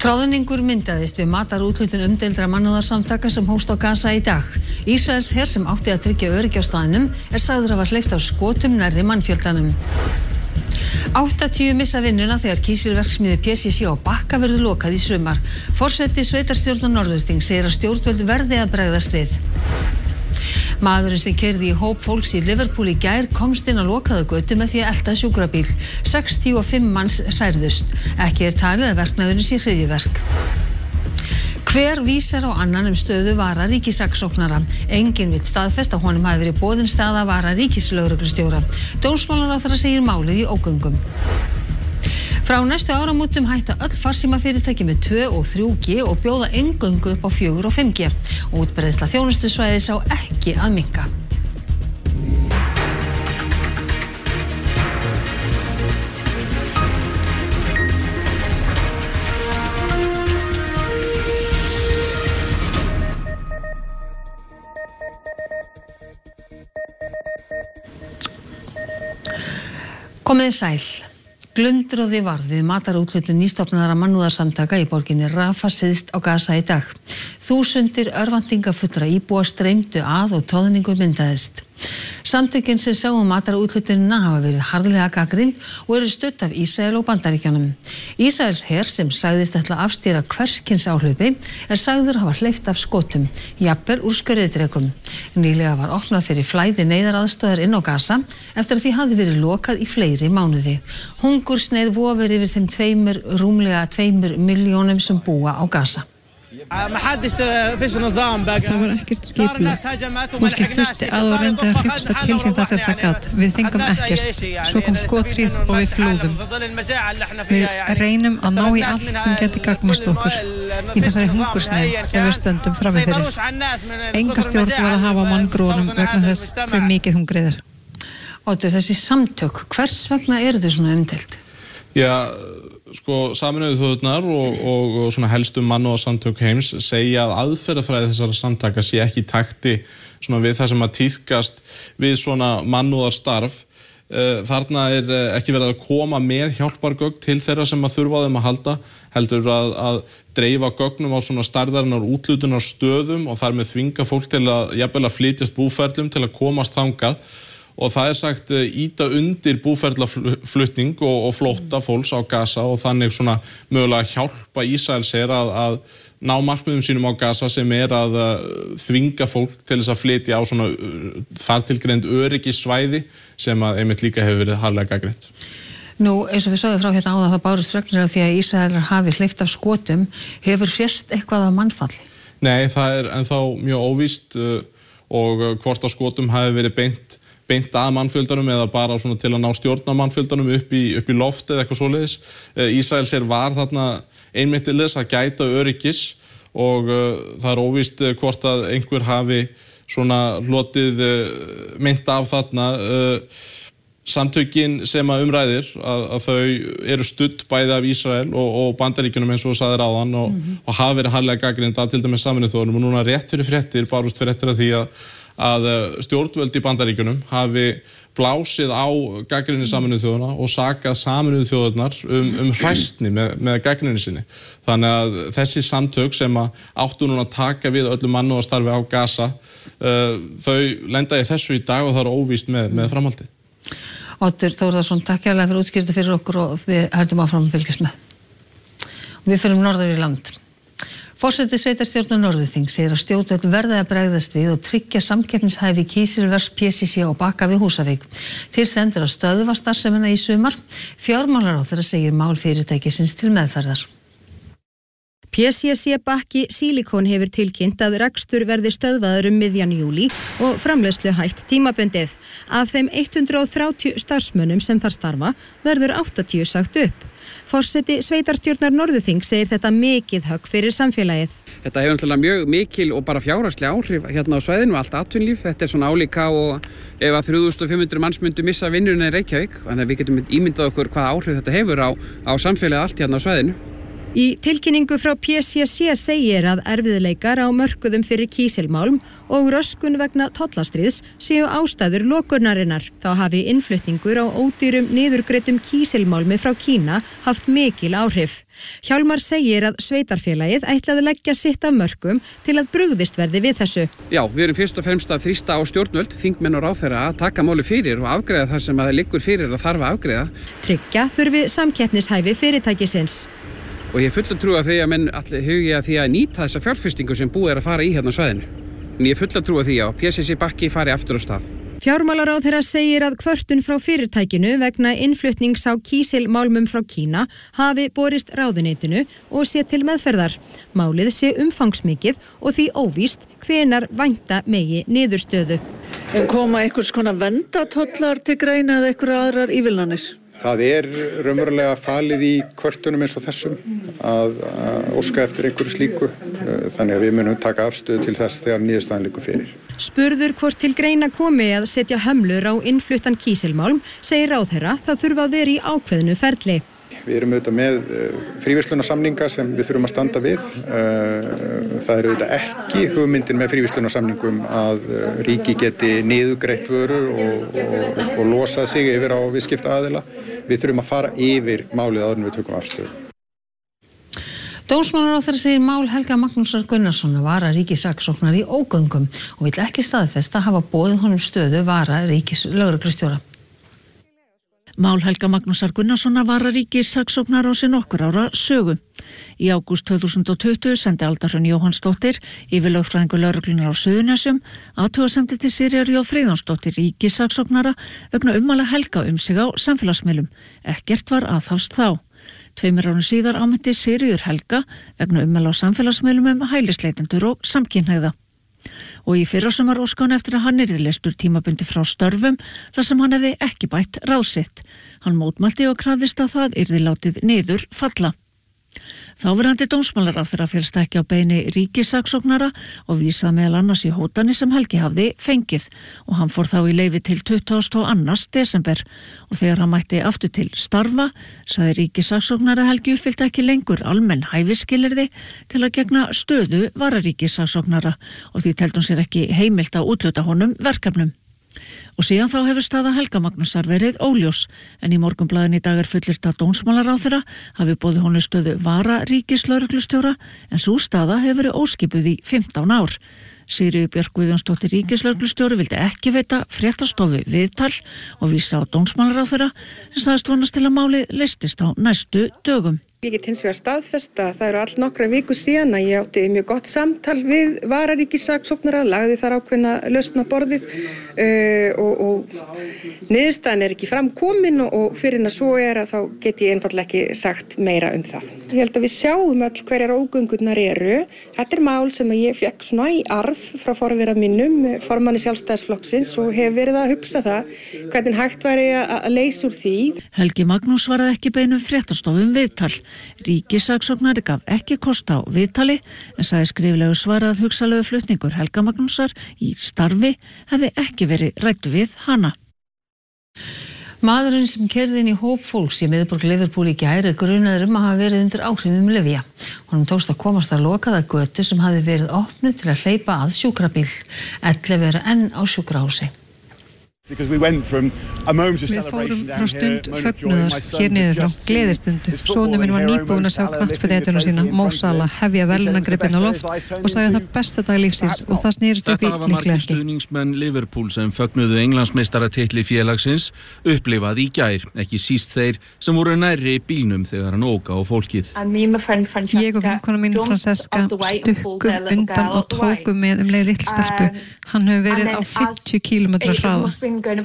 Troðningur myndaðist við matarúthlutun umdeildra mannúðarsamtaka sem hófst á Gaza í dag. Ísraels her sem átti að tryggja öryggi á staðnum sagður hafa hleypt af skotum nærri mannfjöldanum. 80 missa vinnuna þegar kísilverksmiðju PCC á Bakka verður lokað í sumar. Forseti sveitarstjórnar Norðurþings segir að stjórnvöld verði að bregðast við. Maðurinn sem keyrði í hóp fólks í Liverpool í gær komst inn á lokaða götu með því að elta sjúkrabíl. 65 manns særðust. Ekki talið að verknaðurinn sé hryðjuverk. Hver vísar á annan stöðu vararíkissaksóknara. Enginn vill staðfesta að honum hafi verið boðin staða vararíkislögreglustjóra. Dómsmálaráðherra segir málið í ógöngum. Frá næstu áramótum hætta öll farsímafyrirtæki með 2 og 3G og bjóða eingöngu upp á 4 og 5G. Útbreiðsla þjónustusvæðis á ekki að minnka. Komiði sæl. Glundroði varð við matarúthlutun nýstofnaðra mannúðarsamtaka í borginni Rafah syðst á Gaza í dag. Þúsundir örvæntingafullra íbúa streymdu að og troðningur myndaðist. Samtökin sem sáu matarúthlutunina hafa verið harðlega gagnrýnd og eru studd af Ísrael og Bandaríkjunum. Ísraels her sem sagðist ætla að afstýra hvers kyns áhlaupi sagður hafa hleypt af skotum, jafnvel úr skriðdrekum. Nýlega var opnað fyrir flæði neyðaraðstoðar inn á Gaza eftir að því hafði verið lokað í fleiri mánuði. Hungursneyð vofir yfir þeim rúmlega 2 milljónum sem búa á Gaza. Það var ekkert skipulag. Fólkið þurfti að og reyndi að hrifsa til sín það sem það gat. Við fengum ekkert. Svo kom skothríð og við flúðum. Við reynum að ná í allt sem geti gagnast okkur í þessari hungursneyð sem við stöndum frammi fyrir. Enga stjórn var að hafa á manngrónum vegna þess hve mikið hungrið er. Oddur, þessi samtök, hvers vegna eru þau svona umdeild? Já, Sameinuðu þjóðirnar og svona helstu mannúðarsamtök heims segja að aðferðafræði þessara samtaka sé ekki í takti svona við það sem að tíðkast við svona mannúðarstarf. Þarna er ekki verið að koma með hjálpargögn til þeirra sem að þurfa á þeim að halda, heldur að dreifa gögnum á svona stærðarinnar úthlutunar stöðum og þar með þvinga fólk til að jafnvel að flytjast búferlum til að komast þangað. Og það er sagt ýta undir búferlaflutning og flótta fólks á Gaza og þannig svona mögulega hjálpa Ísraels her að ná markmiðum sínum á Gaza sem er að þvinga fólk til þess að flytja á svona þartilgreind öryggissvæði sem að einmitt líka hefur verið harðlega gagnrýnt. Nú, eins og við sögðum frá hérna áðan það bárust fregnir af því að Ísraelar hafi hleypt af skotum. Hefur frést eitthvað af mannfalli? Nei, það er ennþá mjög óvíst og hvort á skotum hafi verið beint að mannfjöldanum eða bara svona til að ná stjórn á mannfjöldanum upp í loft eða eitthvað svoleiðis. Ísraels her var þarna einmitt til þess að gæta öryggis og það er óvíst hvort að einhver hafi svona hlotið meint af þarna. Samtökin sem að umræðir að þau eru studd bæði af Ísrael og Bandaríkjunum eins og sagðir áðan og hafa verið harðlega gagnrýnd af til dæmis Sameinuðu þjóðunum og núna rétt fyrir fréttir bárust fréttir af því að stjórnvöld í Bandaríkjunum hafi blásið á gagnrýni Sameinuðu þjóðanna og sakað Sameinuðu þjóðirnar hræsni með gagnrýni sinni. Þannig að þessi samtök sem áttu núna að taka við öllu mannúðarstarfi á Gaza, þau lenda í þessu í dag og það er óvíst með framhaldið. Oddur Þórðarsson, takk hérlega fyrir útskýrta fyrir okkur og við höldum áfram að fylgjast með. Við förum norður í land. Forseti sveitarstjórnar Norðurþings segir að stjórnvöld verði að bregðast við og tryggja samkeppnishæfi kísilvers PCC á Bakka við Húsavík. Til stendur að stöðva starfsemina í sumar. Fjármálaráðherra segir mál fyrirtækisins til meðferðar. PCC Bakki Silicon hefur tilkynnt að rekstur verði stöðvaður miðjan júlí og framleiðslu hætt tímabundið. Af þeim 130 starfsmönnum sem þar starfa verður 80 sagt upp. Forseti sveitarstjórnar Norðurþings segir þetta mikið högg fyrir samfélagið. Þetta hefur náttúrulega mjög mikil og bara fjárhagsleg áhrif hérna á svæðinu, allt atvinnulíf. Þetta er svona álíka og ef að 3500 manns myndu missa vinnuna í Reykjavík, þannig að við getum ímyndað okkur hvaða áhrif þetta hefur á samfélagið allt hérna á svæðinu. Í tilkynningu frá PCC segir að erfiðleikar á mörkuðum fyrir kísilmálm og röskun vegna tollastríðs séu ástæður lokunarinnar. Þá hafi innflutningur á ódýrum niðurgreiddum kísilmálmi frá Kína haft mikil áhrif. Hjálmar segir að sveitarfélagið ætlaði leggja sitt af mörkum til að brugðist verði við þessu. Já, við erum fyrst og fremst að þrýsta á stjórnvöld, þingmenn og ráðherra að taka máli fyrir og afgreiða það sem að liggur fyrir að þarf að afgreiða. Tryggja þurfi samkeppnishæfi fyrirtækisins. Og ég full að trúa því að menn allir hugi að því að nýta þessa fjárfestingu sem búið að fara í hérna á svæðinu. En ég full að trúa því að PCC bakki fari aftur á stað. Fjármálaráðherra segir að kvörtun frá fyrirtækinu vegna innflutnings á kísilmálmum frá Kína hafi borist ráðuneytinu og sé til meðferðar. Málið sé umfangsmikið og því óvíst hvenær vænta megi niðurstöðu. Koma einhvers konar verndatollar til greina eða einhverjar aðrar ívilnanir? Það raunverulega falið í kvörtunum eins og þessum að óska eftir einhverju slíku, þannig að við munum taka afstöðu til þess þegar niðurstaðan liggur fyrir. Spurður hvort til greina komi að setja hömlur á innfluttan kísilmálm, segir ráðherra það þurfa að vera í ákveðnu ferli. Við erum auðvitað með fríverslunarsamninga sem við þurfum að standa við. Það auðvitað ekki hugmyndin með fríverslunarsamningum að ríki geti niðurgreitt vörur og losað sig yfir á viðskiptaaðila. Við þurfum að fara yfir málið áður en við tökum afstöðu. Dómsmálaráðherra segir mál Helga Magnúsar Gunnarssonar vararíkissaksóknara í ógöngum og vill ekki staðfesta að hafa boðið honum stöðu vararíkislögreglustjóra. Mál Helga Magnúsar Gunnarssonar vararíkissaksóknara á sér nokkur ára sögu. Í ágúst 2020 sendi Alda Hrönn Jóhannsdóttir, yfirlögfræðingur lögreglunnar á Suðurnesjum, athugasemdir til Sigríðar J. Friðjónsdóttir ríkissaksóknara vegna ummæla Helga sig á samfélagsmiðlum. Ekkert var aðhafst þá. 2 árum síðar áminnti Sigríður Helga vegna ummæla á samfélagsmiðlum hælisleitendur og samkynhneigða. Og í fyrrasumar óskaði hann eftir að hann yrði leystur tímabundi frá störfum þar sem hann hefði ekki bætt ráð sitt. Hann mótmælti og krafðist að það yrði látið niður falla. Þáverandi dómsmálaráðherra féllst ekki á beiðni ríkissaksóknara og vísaði meðal annars í hótanir sem Helgi hafði fengið og hann fór þá í leyfi til 22. desember og þegar hann mætti aftur til starfa sagði ríkissaksóknara Helgi uppfyllti ekki lengur almenn hæfisskilyrði til að gegna stöðu vararíkissaksóknara og því teldi hún sér ekki heimilt að úthluta honum verkefnum. Og síðan þá hefur staða Helga Magnúsar verið óljós en í Morgunblaðinu í dag fullyrt að dómsmálaráðherra hafi boðið honum stöðu vararíkislögreglustjóra en sú staða hefur verið óskipuð í 15 ár. Sigríður Björk Guðjónsdóttir ríkislögreglustjóri vildi ekki veita fréttastofu viðtal og vísa á dómsmálaráðherra en sagðist vonast til að málið leystist á næstu dögum. Ég get hins vegar staðfesta að það eru allnokkrar vikur síðan að ég átti mjög gott samtal við vararíkissaksóknara, lagði þar ákveðna lausn á borðið og niðurstaðan ekki framkomin og fyrir en að svo að þá get ég einfaldlega ekki sagt meira um það. Ég held að við sjáum öll hverjar ógöngurnar eru. Þetta mál sem ég fekk svona í arf frá forvera mínum, formanni Sjálfstæðisflokksins og hef verið að hugsa það hvernig hægt væri að leysa úr því. Helgi Magnús svaraði ekki beinum fréttastofum viðtal. Ríkissaksóknari gaf ekki kost á viðtali en sagði skriflegu svarað hugsalegu flutningur Helga Magnúsar í starfi hefði ekki verið ræddur við hana. Maðurinn sem keyrði inn í hóp fólks í miðborg Liverpool í gær er grunaður að hafa verið undir áhrifum lyfja. Honum tókst að komast að lokaða götu sem hafði verið opnuð til að hleypa að sjúkrabíl. 11 eru enn á sjúkrahúsi. Við fórum frá stund fögnuðar hér niður frá gleðistundu. Sonur minn var nýbúinn að sjá knattspyrnuhetjuna sína, Mo Salah, hefja verðlaunagripinn á loft og sagði það besta dag lífsins og það snerist upp í líklega ekki. Stuðningsmenn Liverpool sem fögnuðu Englandsmeistaratitli félagsins upplifaði í gær, ekki síst þeir sem voru nærri bílnum þegar hann ók á fólkið. Ég og vinkona mín Francesca stukkum undan og tókum með leið litla stelpu. Hann hefur verið á 50 km hraða.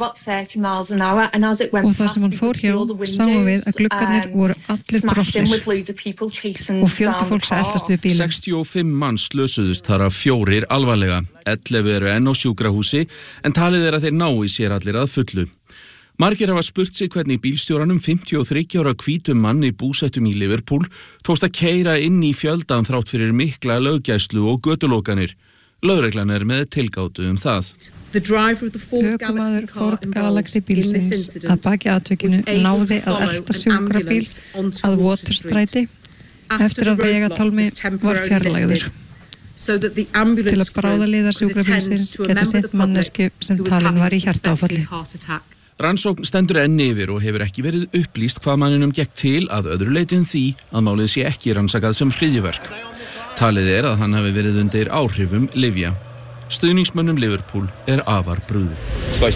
Og það sem hann fór hjá sáum við að gluggarnir voru allir brotnir og fjöldi fólks að eldast við bílinn. 65 manns slösuðust þar af 4 alvarlega, 11 eru enn á sjúkrahúsi en talið er að þeir nái sér allir að fullu. Margir hafa spurt sig hvernig bílstjóranum 53 ára hvítum manni búsettum í Liverpool tókst að keyra inn í fjöldan þrátt fyrir mikla löggæslu og götulokanir. Lögreglan er með tilgátu það. Ökumaður Ford Galaxy bílsins að baki atvikinu náði að elta sjúkrabíl að Waterstræti eftir að vegatálmi var fjarlægður til að bráðaliðar sjúkrabílsins geta sinnt mannesku sem talin var í hjartaáfalli. Rannsókn stendur enn yfir og hefur ekki verið upplýst hvað manninum gekk til að öðru leyti en því að málið sé ekki rannsakað sem hryðjuverk. Talið er að hann hafi verið undir áhrifum lyfja. Stuðningsmönnum Liverpool afar brugðið.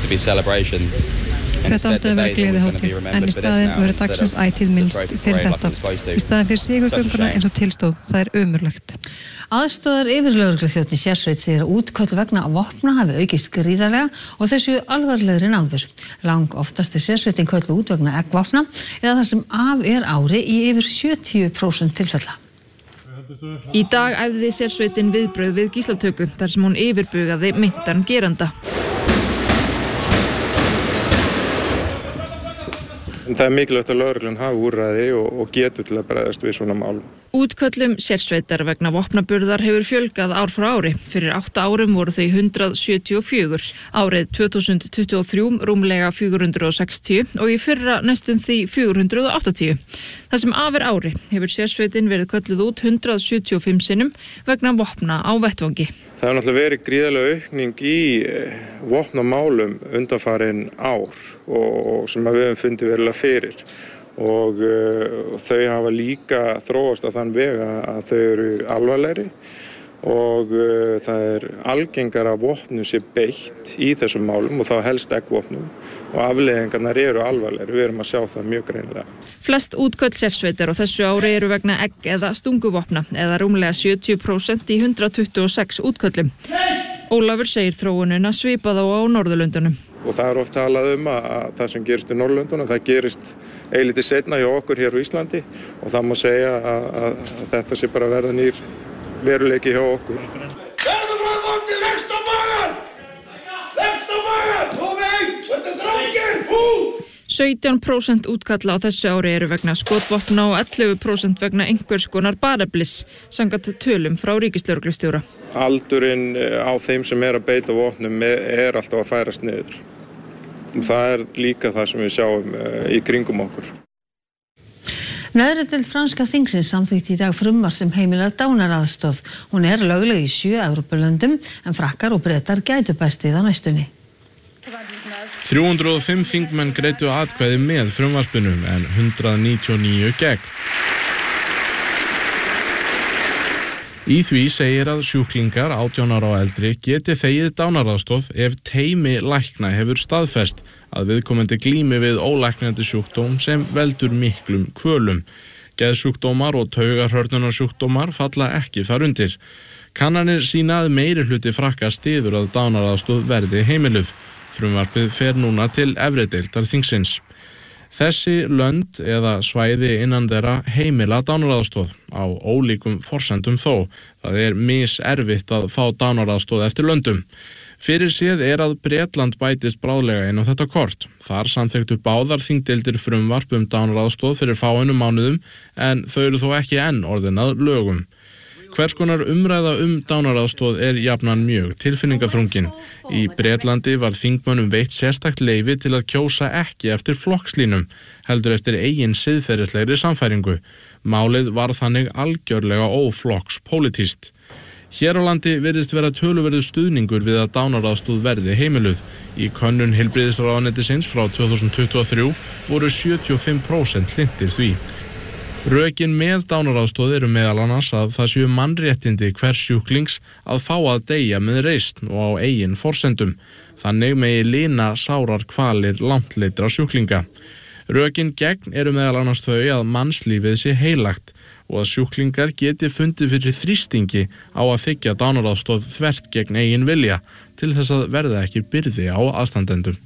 Þetta átti að vera gleðihátíð, en í staðinn verður dagsins ætíð minnst fyrir þetta. Í staðinn fyrir sigurgönguna eins og tilstóð, það ömurlegt. Aðstoðar yfirlögregluþjónn í sérsveit segir að útköll vegna vopna hafi aukist gríðarlega og þessu alvarlegri en áður. Lang oftast sérsveitin kölluð út vegna eggvopna eða það sem af ári í yfir 70% tilfella. Í dag æfði sérsveitin viðbrögð við gíslatöku þar sem hún yfirbugaði meintan geranda. Það mikilvægt að lögreglan hafi úrræði og getur til að bregðast við svona málum. Útköllum sérsveitar vegna vopnaburðar hefur fjölgað ár frá ári. Fyrir 8 árum voru þau 174. Árið 2023 rúmlega 460 og í fyrra næstum því 480. Það sem af ári hefur sérsveitin verið kölluð út 175 sinnum vegna vopna á vettvangi. Það hefur náttúrulega verið gríðarlega aukning í vopnamálum undanfarin ár og sem við höfum fundið verulega fyrir. Og þau hafa líka þróast á þann veg að þau eru alvarlegri og það algengara að vopnum sé beitt í þessum málum og þá helst eggvopnum og afleiðingarnar eru alvarlegri. Við erum að sjá það mjög greinilega. Flest útköll sérsveitar á þessu ári eru vegna egg- eða stunguvopna eða rúmlega 70% í 126 útköllum. Ólafur segir þróunina svipað á Norðurlöndunum. Og það oft talað að það sem gerist í Norðurlöndunum, það gerist eilítið seinna hjá okkur hér á Íslandi og það má segja að þetta sé bara verða nýr veruleiki hjá okkur. 17% útkalla á þessu ári eru vegna skotvopna og 11% vegna einhvers konar bareflis, samkvæmt tölum frá ríkislögreglustjóra. Aldurinn á þeim sem að beita vopnum alltaf að færast niður. Það líka það sem við sjáum í kringum okkur. Neðri deild franska þingsins samþykkti í dag frumvarp sem heimilar dánaraðstoð. Hún lögleg í 7 Evrópulöndum en Frakkar og Bretar gætu bæst við á næstunni. 305 þingmenn greiddu atkvæði með frumvarpinu en 199 gegn. Í því segir að sjúklingar 18 ára og eldri geti þegið dánaraðstoð ef teymi lækna hefur staðfest að viðkomandi glími við ólæknandi sjúkdóm sem veldur miklum kvölum. Geðsjúkdómar og taugahrörnunarsjúkdómar falla ekki þar undir. Kannanir sýna að meirihluti Frakka styður að dánaraðstoð verði heimiluð. Frumvarpið fer núna til efri deildar þingsins. Þessi lönd eða svæði innan þeirra heimila dánaraðstoð á ólíkum forsendum þó. Það miserfitt að fá dánaraðstoð eftir löndum. Fyrir séð að Bretland bætist bráðlega inn á þetta kort. Þar samþykktu báðar þingdeildir frumvarp dánaraðstoð fyrir fáeinum mánuðum en þau eru þó ekki enn orðin að lögum. Hvers konar umræða dánaraðstoð jafnan mjög tilfinningaþrungin. Í Bretlandi var þingmönnum veitt sérstakt leyfi til að kjósa ekki eftir flokkslínum, heldur eftir eigin siðferðislegri sannfæringu. Málið var þannig algjörlega óflokkspólitískt. Hér á landi virðist vera töluverður stuðningur við að dánaraðstoð verði heimiluð. Í könnun heilbrigðisráðuneytisins frá 2023 voru 75% hlynntir því. Rökin með dánaraðstoð eru meðal annars að það séu mannréttindi hvers sjúklings að fá að deyja með reisn og á eigin forsendum. Þannig megi lina sárar kvalir langtleitra sjúklinga. Rökin gegn eru meðal annars þau að mannslífið sé heilagt og að sjúklingar geti fundið fyrir þrýstingi á að þiggja dánaraðstoð þvert gegn eigin vilja til þess að verða ekki byrði á aðstandendum.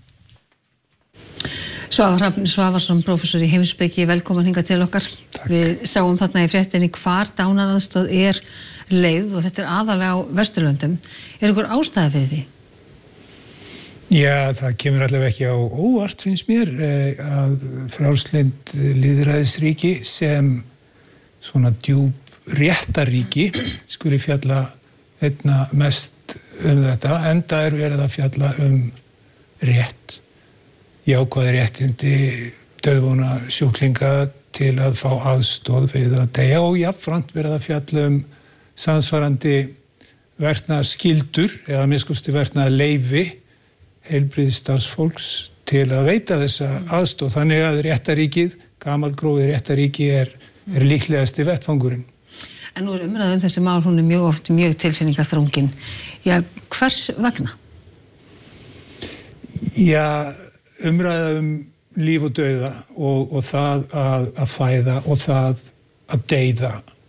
Svavar Hrafn Svavarsson, prófessor í heimspeki, velkomin hingað til okkar. Takk. Við sáum þarna í fréttinni hvar dánaraðstoð leigð og þetta aðalega á Vesturlöndum. Einhver ástæða fyrir því? Já, það kemur allavega ekki á óvart, finnst mér, að frjálslynd lýðræðisríki sem svona djúp réttaríki skuli fjalla einna mest þetta, enda verið að fjalla rétt. Jákvæð réttindi dauðvona sjúklinga til að fá aðstoð við að deyja og jafnframt verið að fjalla samsvarandi verknaðarskyldur eða miskusti verknaðarleyfi heilbrigðisstarfsfólks til að veita þessa aðstoð. Þannig að réttaríkið, gamalgróið réttaríki er líklegasti vettvangurinn. En nú umræðum þessi mál, hún mjög oft mjög tilfinningaþrungin. Já, hvers vegna? Já, umræða líf og dauða og það að fæða og það að deyða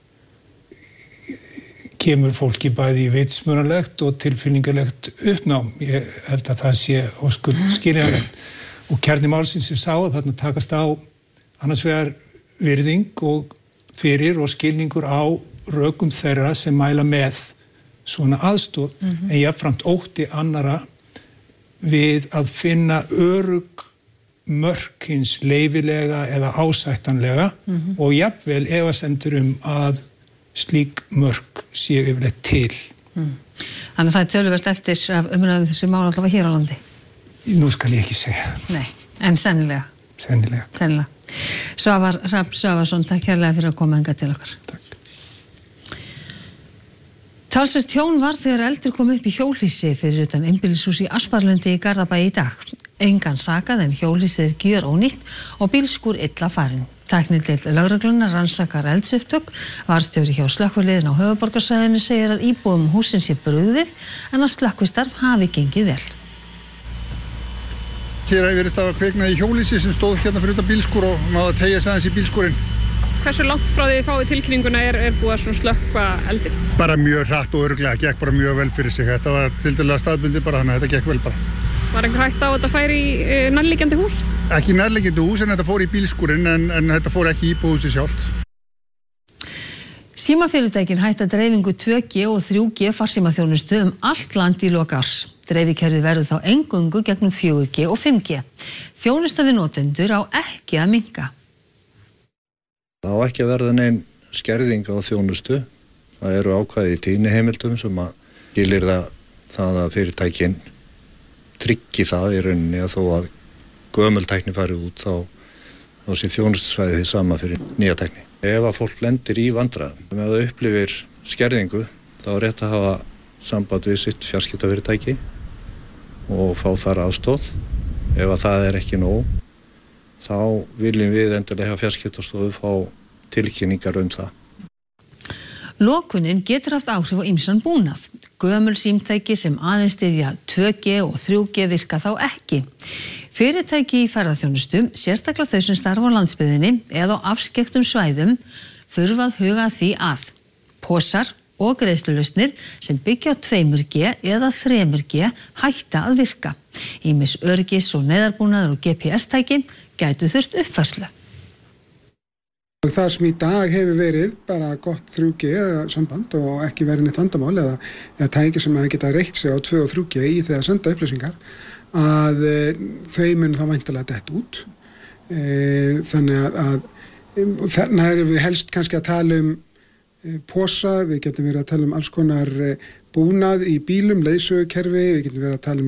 kemur fólki bæði í vitsmunarlegt og tilfinningarlegt uppnám. Ég held að það sé skiljanlegt. Og kjarni málsins sá að þarna takast á annars vegar virðing og fyrir og skilningur á rökum þeirra sem mæla með svona aðstoð, en jafnframt ótti annara við að finna örugg mörk hins leyfilega eða ásættanlega og jafnvel efasemdir að slík mörk séu yfirleitt til. Þannig að það töluvert eftir af umræðum þessi mál allavega hér á landi? Nú skal ég ekki segja. Nei, en sennilega? Sennilega. Svavar Hrafn Svavarsson, takk hérlega fyrir að koma hingað til okkar. Takk. Talsvert tjón var þegar eldur kom upp í hjólhýsi fyrir utan einbýlishús í Asparlundi í Garðabæ í dag. Engan sakað en hjólhýsið gjörónýtt og bílskúr illa farinn. Tæknideild lögreglunnar rannsakar eldsupptök. Varðstjóri hjá slökkviliðinu á höfuðborgarsvæðinu segir að íbúum hússins sé brugðið en að slökkvistarf hafi gengið vel. Hér hefur verið að kvikna í hjólhýsi sem stóð hérna fyrir utan bílskúr og maður að teygja sig aðeins í bílskúrinn. Hversu langt frá því fáið tilkynninguna er búið að slökkva eldinn? Bara mjög hratt og örugglega, gekk bara mjög vel fyrir sig. Þetta var tiltölulega staðbundið bara, þannig að þetta gekk vel bara. Var einhver hætta á að þetta færi í nærliggjandi hús? Ekki nærliggjandi hús en þetta fór í bílskúrinn en þetta fór ekki í íbúðhúsið sjálft. Símafyrirtækin hætta dreifingu 2G og 3G farsímaþjónustu allt land í lok árs. Dreifikerfið verður þá eingöngu gegnum 4G og 5G. Þjónusta við notendur á ekki að minnka. Það á ekki að verða nein skerðing á þjónustu. Það eru ákvæði í tíðniheimildum sem að skilyrða það að fyrirtækin tryggi það í rauninni að þó að gömul tækni fari út þá sé þjónustusvæðið því sama fyrir nýja tækni. Ef að fólk lendir í vandræðum, ef það upplifir skerðingu, þá er rétt að hafa samband við sitt fjarskiptafyrirtæki og fá þar aðstoð. Ef að það er ekki nóg, þá viljum við endilega fjarskiptastofu fá tilkynningar það. Lokunin getur haft áhrif á ýmsan búnað. Gömul símtæki sem aðeins styðja 2G og 3G virka þá ekki. Fyrirtæki í ferðaþjónustu, sérstaklega þau sem starfa á landsbyggðinni eða á afskekktum svæðum, þurfa að huga að því að pósar og greiðslulausnir sem byggja á 2G eða 3G hætta að virka. Ýmis öryggis- og neyðarbúnaður og GPS-tæki gætu þurft uppfærslu. Það sem í dag hefur verið bara gott 3G samband og ekki verið neitt vandamál eða tæki sem að geta reitt sig á 2 og 3G í þegar að senda upplýsingar að þau mun þá væntanlega dett út. Þannig að þarna erum við helst kannski að tala pósa, við getum verið að tala alls konar búnað í bílum, leiðsögukerfi, við getum verið að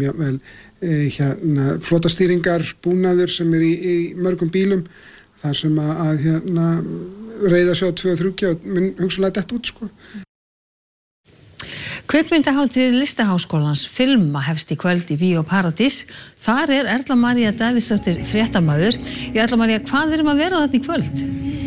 tala flotastýringar búnaður sem er í mörgum bílum. þar sem að reiða sig á 2 og 3 og mun hugsanlega dett út sko. Kvikmyndahátíð Listaháskólans Filma hefst í kvöld í Bíó Paradís. Þar er Erla María Davíðsdóttir fréttamaður. Erla María, hvað erum að vera þarna í kvöld?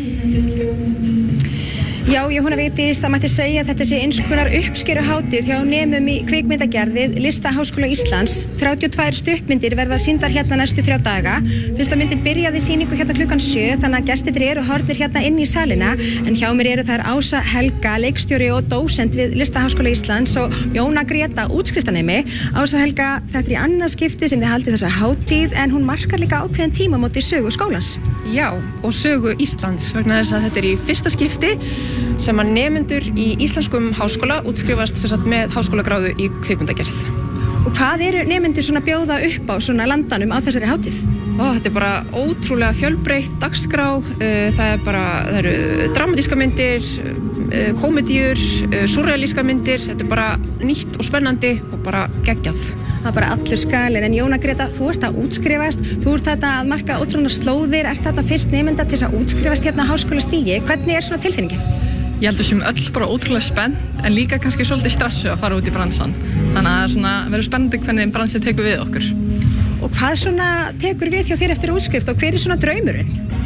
Já, Jóhanna Vigdís, það mætti segja að þetta sé eins konar uppskeruhátíð hjá nemum í kvikmyndagerð Listaháskóla Íslands. 32 stuttmyndir verða sýndar hérna næstu 3 daga. Fyrsta myndin byrjaði sýningu hérna klukkan 7, þannig að gestirnir eru horfnir hérna inn í salina. En hjá mér eru þær Ása Helga, leikstjóri og dósent við Listaháskóla Íslands og Jóna Greta, útskriftanemi. Ása Helga, þetta er í annað skipti sem þið haldið þessa hátíð, en hún markar líka ákveðin tímamót í sögu skólans. Já, og sögu Íslands, vegna þess að þetta er í fyrsta skipti sem að nemendur í íslenskum háskóla útskrifast með háskólagráðu í kvikmyndagerð. Og hvað eru nemendur svona bjóða upp á svona landanum á þessari hátíð? Þetta er bara ótrúlega fjölbreytt dagskrá. Það eru dramatíska myndir, komedíur, súrrealíska myndir. Þetta er bara nýtt og spennandi og bara geggjað. það er bara allur skalinn. En Jóna Greta, þú ert að útskrifast, þú ert þetta að marka ótrúlega slóðir, ert þetta fyrst nemenda til að útskrifast hérna á háskólastigi. Hvernig er svona tilfinningin? Ég held að við séum öll bara ótrúlega spennt en líka kannski svolítið stressu að fara út í bransan. Þannig að svona verður spennandi hvernig bransinn tekur við okkur. Og hvað svona tekur við hjá þér eftir útskrift og hver er svona draumurinn?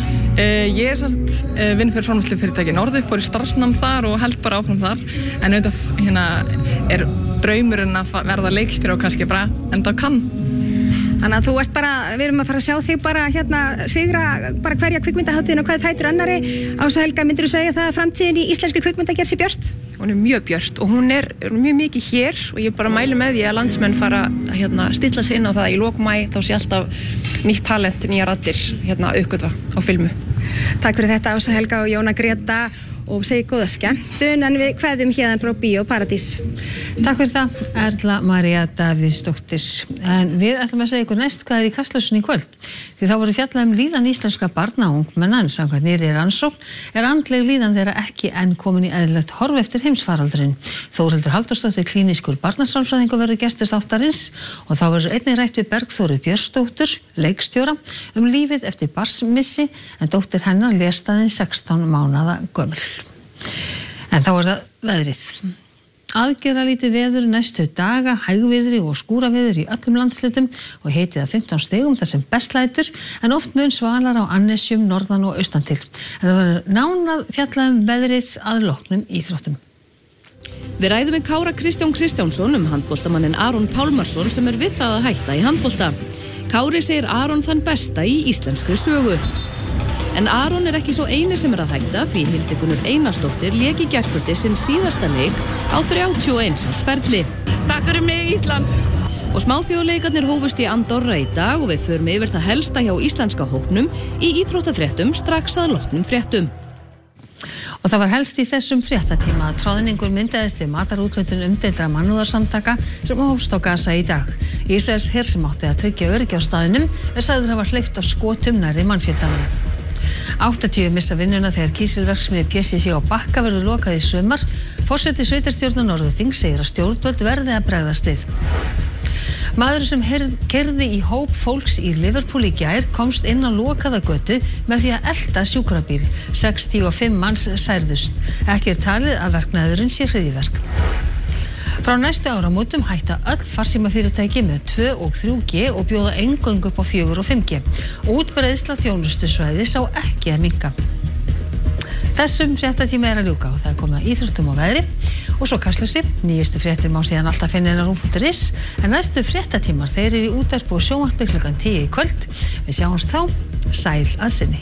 Ég er vinn fyrir framleiðslufyrirtæki Norðu, fór í starfsnám þar og held bara áfram þar. En auðvitað er draumurinn að verða leikstjóri og kannski bara enda á kann. Þannig að þú ert bara, við erum að fara að sjá þig bara sigra bara hverja kvikmyndahátíðin og hvað þættir annari. Ása Helga, myndirðu segja það að framtíðin í íslenskri kvikmyndagerð sé björt? Hún er mjög björt og hún er mjög mikið hér og ég bara mæli með því að landsmenn fara að stilla sig inn á það í lok maí, þá sé alltaf nýtt talent, nýjar raddir uppgötva á filmu. Takk fyrir þetta Ása Helga og Jóna Greta og segi góða skemmtun en við kveðum hérna frá Bíó Paradís. Takk fyrir það, Erla María Davíðsdóttir. En við ætlum að segja ykkur næst hvað er í Kastljósinu í kvöld. Því þá voru fjallað líðan íslenskra barna og ungmenna en samkvæmt nýrri rannsókn andleg líðan þeirra ekki enn komin í eðlilegt horf eftir heimsfaraldurinn. Þórhildur Halldórsdóttir klínískur barnasálfræðingur verður gestur þáttarins og þá verður einnig rætt við Bergþóru Björnsdóttur, leikstjóra, lífið eftir barnsmissi en dóttir hennar lést aðeins 16 mánaða gömul. En þá er það veðrið. Aðgerðalítið veður næstu daga, hægviðri og skúraveður í öllum landshlutum og hitið að 15 stigum þar sem best lætur en oft mun svalar á annesjum, norðan og austan til. En það verður nánað fjallað veðrið að loknum íþróttum. Við ræðum við Kára Kristján Kristjánsson handboltamannin Aron Pálmarsson sem er við það að hætta í handbolta. Kári segir Aron þann besta í íslenskri sögu. En Aron er ekki svo eini sem er að hætta því Hildigunnur Einarsdóttir lék í gærkvöldi sinn síðasta leik á 31 árs ferli. Takk fyrir mig Ísland. Og smáþjóðleikarnir hófust í Andorra í dag og við förum yfir það helsta hjá íslenska hópnum í íþróttafréttum strax að loknum fréttum. Og það var helst í þessum fréttatíma að troðningur myndaðist við matarúthlutun umdeildra mannúðarsamtaka sem hófst á Gaza í dag. Ísraels her sem átti að tryggja öryggi á staðnum sagður hafa hleypt af skotum nærri mannfjöldanum. 80 missa vinnuna þegar kísilverksmiðju PCC á Bakka verður lokað í sumar. Forseti sveitarstjórnar Norðurþings segir að stjórnvöld verði að bregðast við. Maður sem keyrði í hóp fólks í Liverpool í gær komst inn á lokaða götu með því að elta sjúkrabíl. 65 manns særðust. Ekki er talið að verknaðurinn sé hryðjuverk. Frá næstu áramótum hætta öll farsímafyrirtæki með 2 og 3G og bjóða eingöngu upp á 4 og 5G. Útbreiðsla þjónustusvæðis á ekki að minnka. Þessum fréttatíma er að ljúka og það er komið að íþróttum og veðri og svo Kastljósi. Nýjustu fréttir má síðan alltaf finna inn á RÚV.is en næstu fréttatímar þeir eru í útvarpi og sjónvarpi klukkan 10 í kvöld. Við sjáumst þá. Sæl að sinni.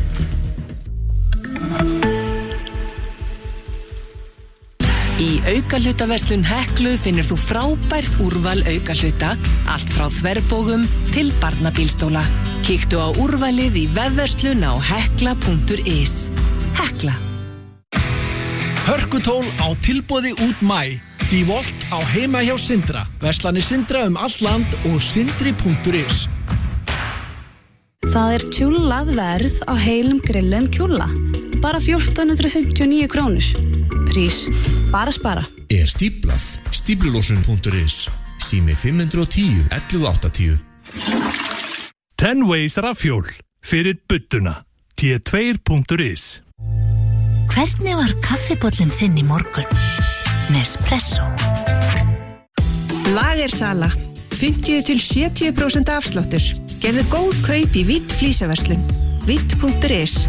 Í aukahlutaverslun Heklu finnur þú frábært úrval aukahluta, allt frá þverbógum til barnabílstóla. Kíktu á úrvalið í vefverslun á hekla.is. Hekla. Hörkutól á tilboði út maí. Dívolt á heima hjá Sindra. Verslanir Sindra allt land og sindri.is. Það er tjúllað verð á heilum grillen kjúlla. Bara 1459 krónur. Prís, bara spara. Er stíplað. Stíplulósun.is. Sími 510 1180. 10 Ways rafjól. Fyrir budduna. T2.is. Hvernig var kaffibollin þinn í morgun? Nespresso. Lagersala. 50-70% afsláttur. Gerðu góð kaup í Vitt flísaverslun. Vitt.is.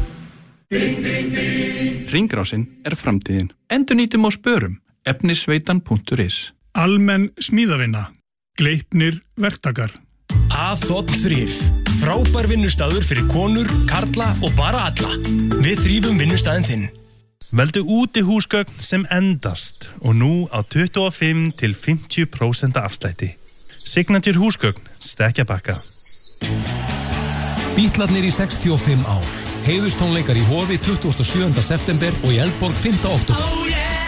Hringrásin er framtíðin. Endurnýtum og spörum. Efnisveitan.is. Almenn smíðavinna. Gleipnir verktakar. Athot Þrif. Frábær vinnustaður fyrir konur, karla og bara alla. Við þrífum vinnustaðinn þinn. Veldu útihúsgögn sem endast og nú á 25-50% afslætti. Signature húsgögn, Stekkjabakka. Bítlarnir í 65 ár. Heiðustónleikar í Hofi 27. september og í Eldborg 5. október.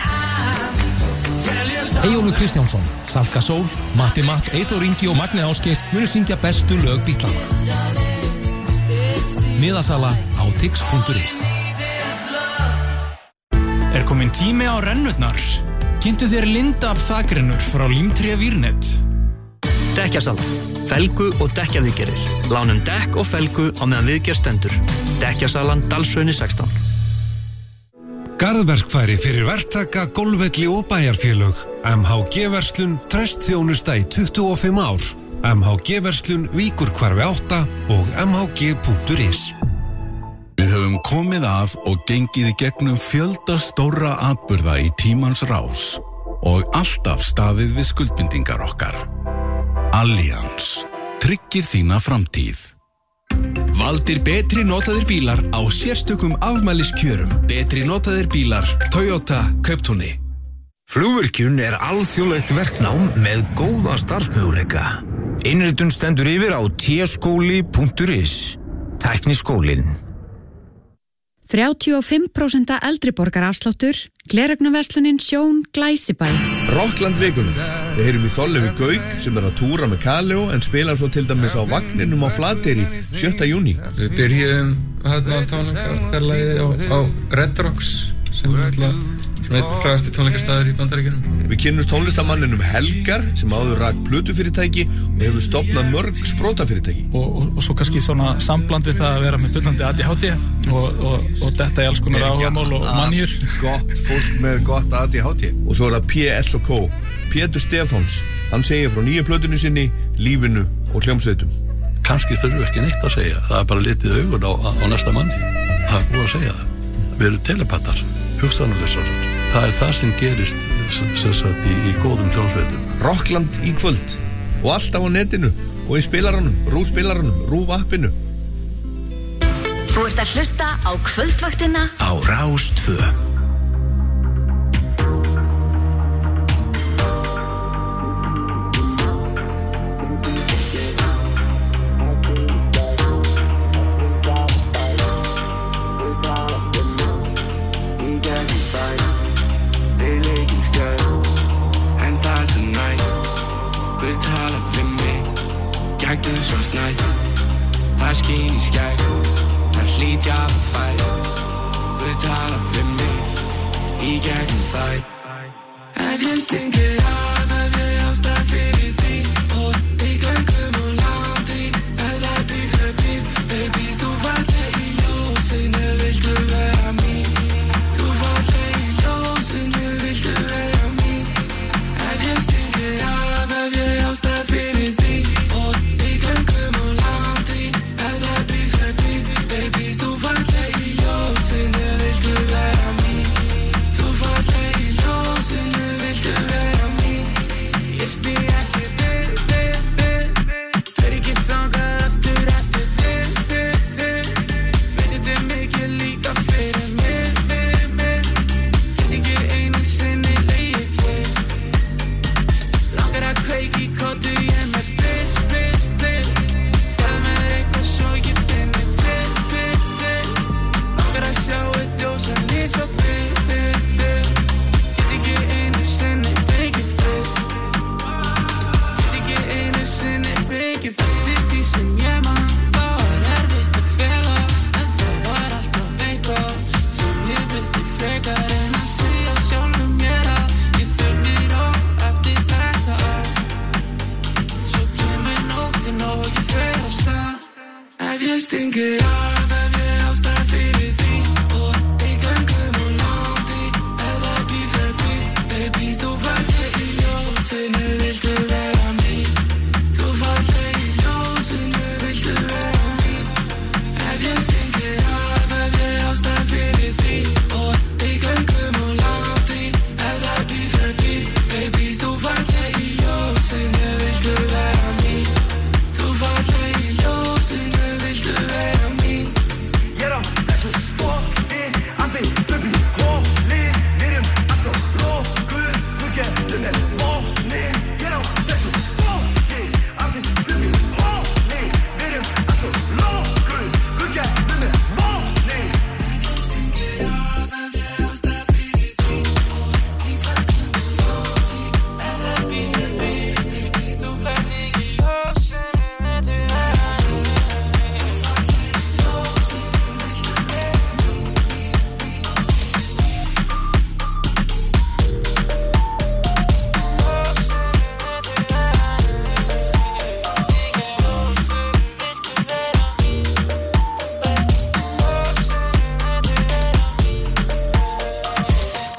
Eyjólfur Kristjánsson, Salka Sól, Matti Matt, Eyþór Ingi og Magni Ásgeis munu syngja bestu lög Bítlana. Miðasala á tix.is. Er komin tími á rennurnar? Kynntu þér Lindab þakrennur frá Límtré Vírnet. Dekkjasalan, felgu og dekkjaviðgerðir. Lánum dekk og felgu á meðan viðgerð stendur. Dekkjasalan, Dalshrauni 16. Garðverkfæri fyrir verktaka, golfvelli og bæjarfélög. MHG-verslun, tröstþjónusta í 25 ár. MHG-verslun, Víkurhvarfi 8 og mhg.is. Við höfum komið að og gengið í gegnum fjölda stórra atburða í tímans rás og alltaf staðið við skuldbindingar okkar. Allianz tryggir þína framtíð. Valdir betri notaðir bílar á sérstökum afmæliskjörum. Betri notaðir bílar, Toyota Kauptúni. Flugvirkjun alþjóðlegt verknám með góða starfsmöguleika. Innritun stendur yfir á tskóli.is. Tækniskólinn. 35% eldriborgarafsláttur, gleraugnarverslunin Sjón Glæsibæ. Rockland vikunum. Við heyrum í Þorleifi Gauk sem að túra með Kaleo en spilar svo til dæmis á vagninum á Flateyri 7. júní. Við byrjum tónleikaferðalagið á Red Rocks sem alltaf eitt frægasti tónleikastaður í Bandaríkjunum. Við kynnumst tónlistamanninum Helgar sem áður rak plötufyrirtæki og hefur stofnað mörg sprótafyrirtæki. Og svo kannski svona sambland við það að vera með bullandi ADHD og detta í alls konar áhugamál og manjur. Gott fólk með gott ADHD. Og svo það P.S.O.K. Pétur Stefáns, hann segir frá nýju plötunni sinni, lífinu og hljómsveitum. Kannski þurfum ekki neitt að segja, það bara litið augun á næsta manni. Það búið að segja það. Við erum telepatar, hugsanuleysarar. Það það sem gerist í góðum hljómsveitum. Rockland í kvöld og alltaf á netinu og í spilaranum, RÚV-spilaranum, RÚV-appinu. Þú ert að hlusta á kvöldvaktina á Rás 2. Skín í skæg, það hlýt ég að fæð. Við tala fyrir mig í gegnum þær. Ef ég stingir af, ef ég ástæð fyrir því og í göngum og láti, ef það býr fyrir býr. Baby, þú falleg í ljósinu, viltu vera mín? Þú falleg í ljósinu, viltu vera mín? Ef ég stingir af, ef ég ástæð fyrir því og í göngum og láti. Baby, þú falleg í ljósinu, viltu vera mín? Þú falleg í ljósinu, viltu vera mín? Ég sný ekki við, fer ekki þangað aftur við. Veit þetta mikið líka fyrir mig. Get ekki einu sinni leið við. Langar að kveiki í kottu, ég með bliss. Gæð með eitthvað svo ég finni að sjá eitt ljós að lýsa þig. Get ekki einu sinni fengið frið. Get ekki einu sinni fengið eftir því sem ég man. Það var erfitt að fela, en það var alltaf eitthvað sem ég vildi frekar en að segja sjálfum mér að ég þurfi nóg eftir þetta. Svo kemur nóttin og ég fer af stað. Ef ég stingir af, ef ég ástæð fyrir því og í göngum og láti, ef það býr fyrir býr. Baby, þú falleg í ljósinu, viltu vera mín? Þú falleg í ljósinu, viltu vera mín? Ef ég stingir af, ef ég ástæð fyrir því og í göngum og láti, ef það býr fyrir býr. Baby, þú falleg í ljósinu, viltu vera mín? Þú falleg í ljósinu, viltu vera mín?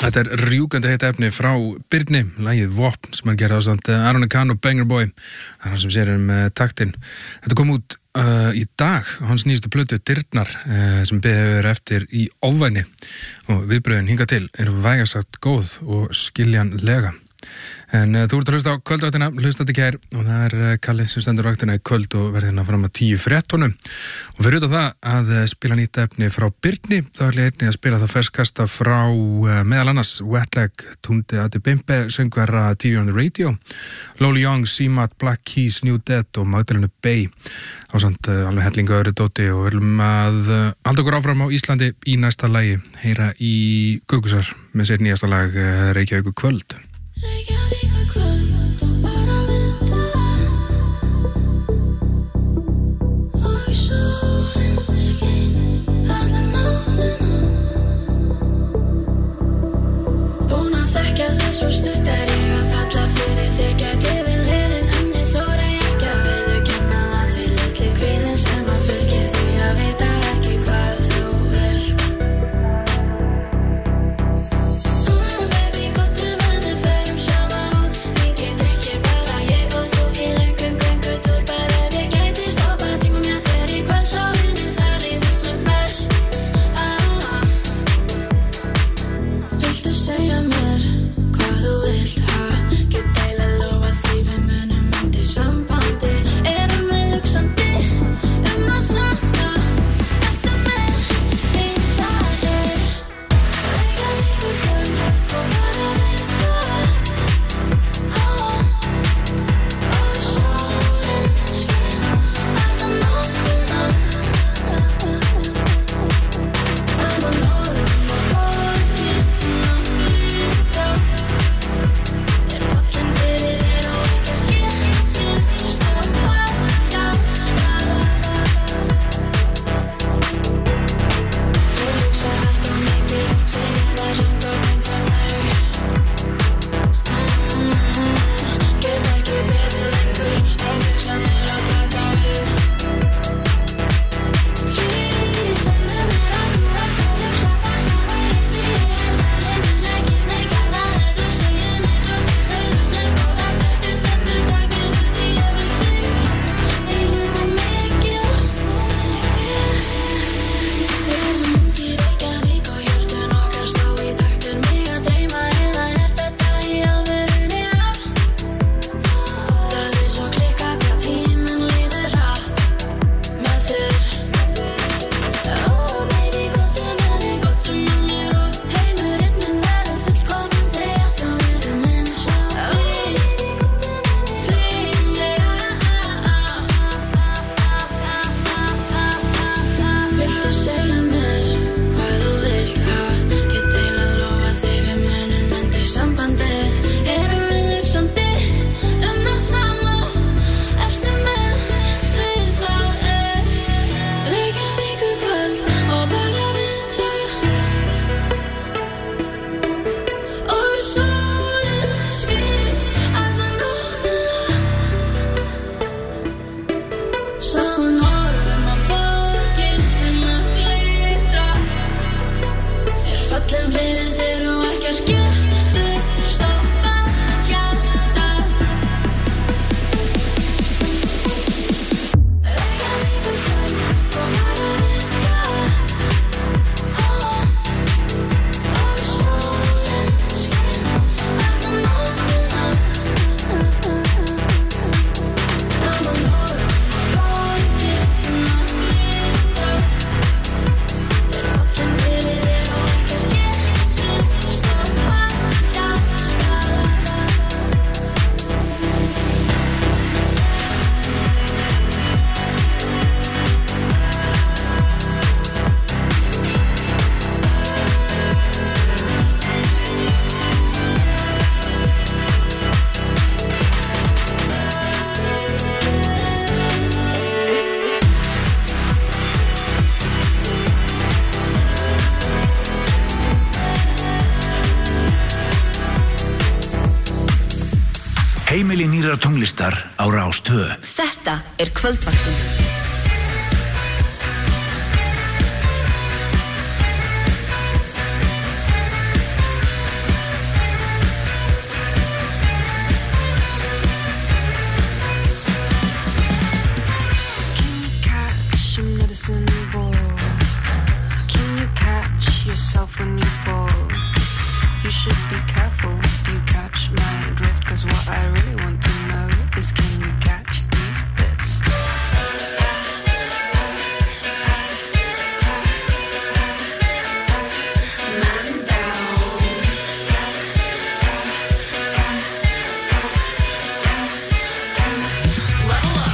Þetta rjúkandi heitt efni frá Birni, lagið Vopn sem hann gerði ásamt Arone Kahn og Banger Boy. Það hann sem sér taktinn. Þetta kom út í dag, hans nýjastu plötu Dyrnar sem beðið eftir í ofvæni og viðbröðin hingað til vægast sagt góð og skiljanlega. En þú ert að hlusta á kvöldvaktina, hlustandi kær og það Kalli sem stendur vaktina í kvöld og verðina fram að 10:13 og fyrir út á það að spila nýtt efni frá Birni, þá ætla ég einnig að spila það ferskasta frá meðal annars Wetleg, Túndi Adibimbe, söngvara TV on the Radio, Loli Young, Simat, Black Keys, New Dead og Magdalena Bay ásamt alveg hellinga öðru dóti og viljum að halda okkur áfram á Íslandi í næsta lagi, heyra í Gugusar með sér nýjasta lag Reykjavíkur kvöld. Reykjavíkur kvöld og bara við það og í sólin skín alla nóttina Búin að þekkja þig svo stutt ég að falla fyrir þig gæti vel verið en ég þori ekki að viðurkenna það því litli kvíðinn sem að fylgir því að vita ekki hvað þú vilt Segja mér hvað þú vilt get deila lofa því við munum undir sambandi erum við hugsandi að sama ertu með því það Reykjavíkur kvöld og bara við það og sólin skín alla nóttina saman horfum á borgina Heimili nýrrar tónlistar á Rás 2. Þetta kvöldvaktin. is a new ball. Can you catch yourself when you fall? You should be careful. Do you catch my drift? 'Cause what I really want to know is, can you catch these fists? Man down. Level up.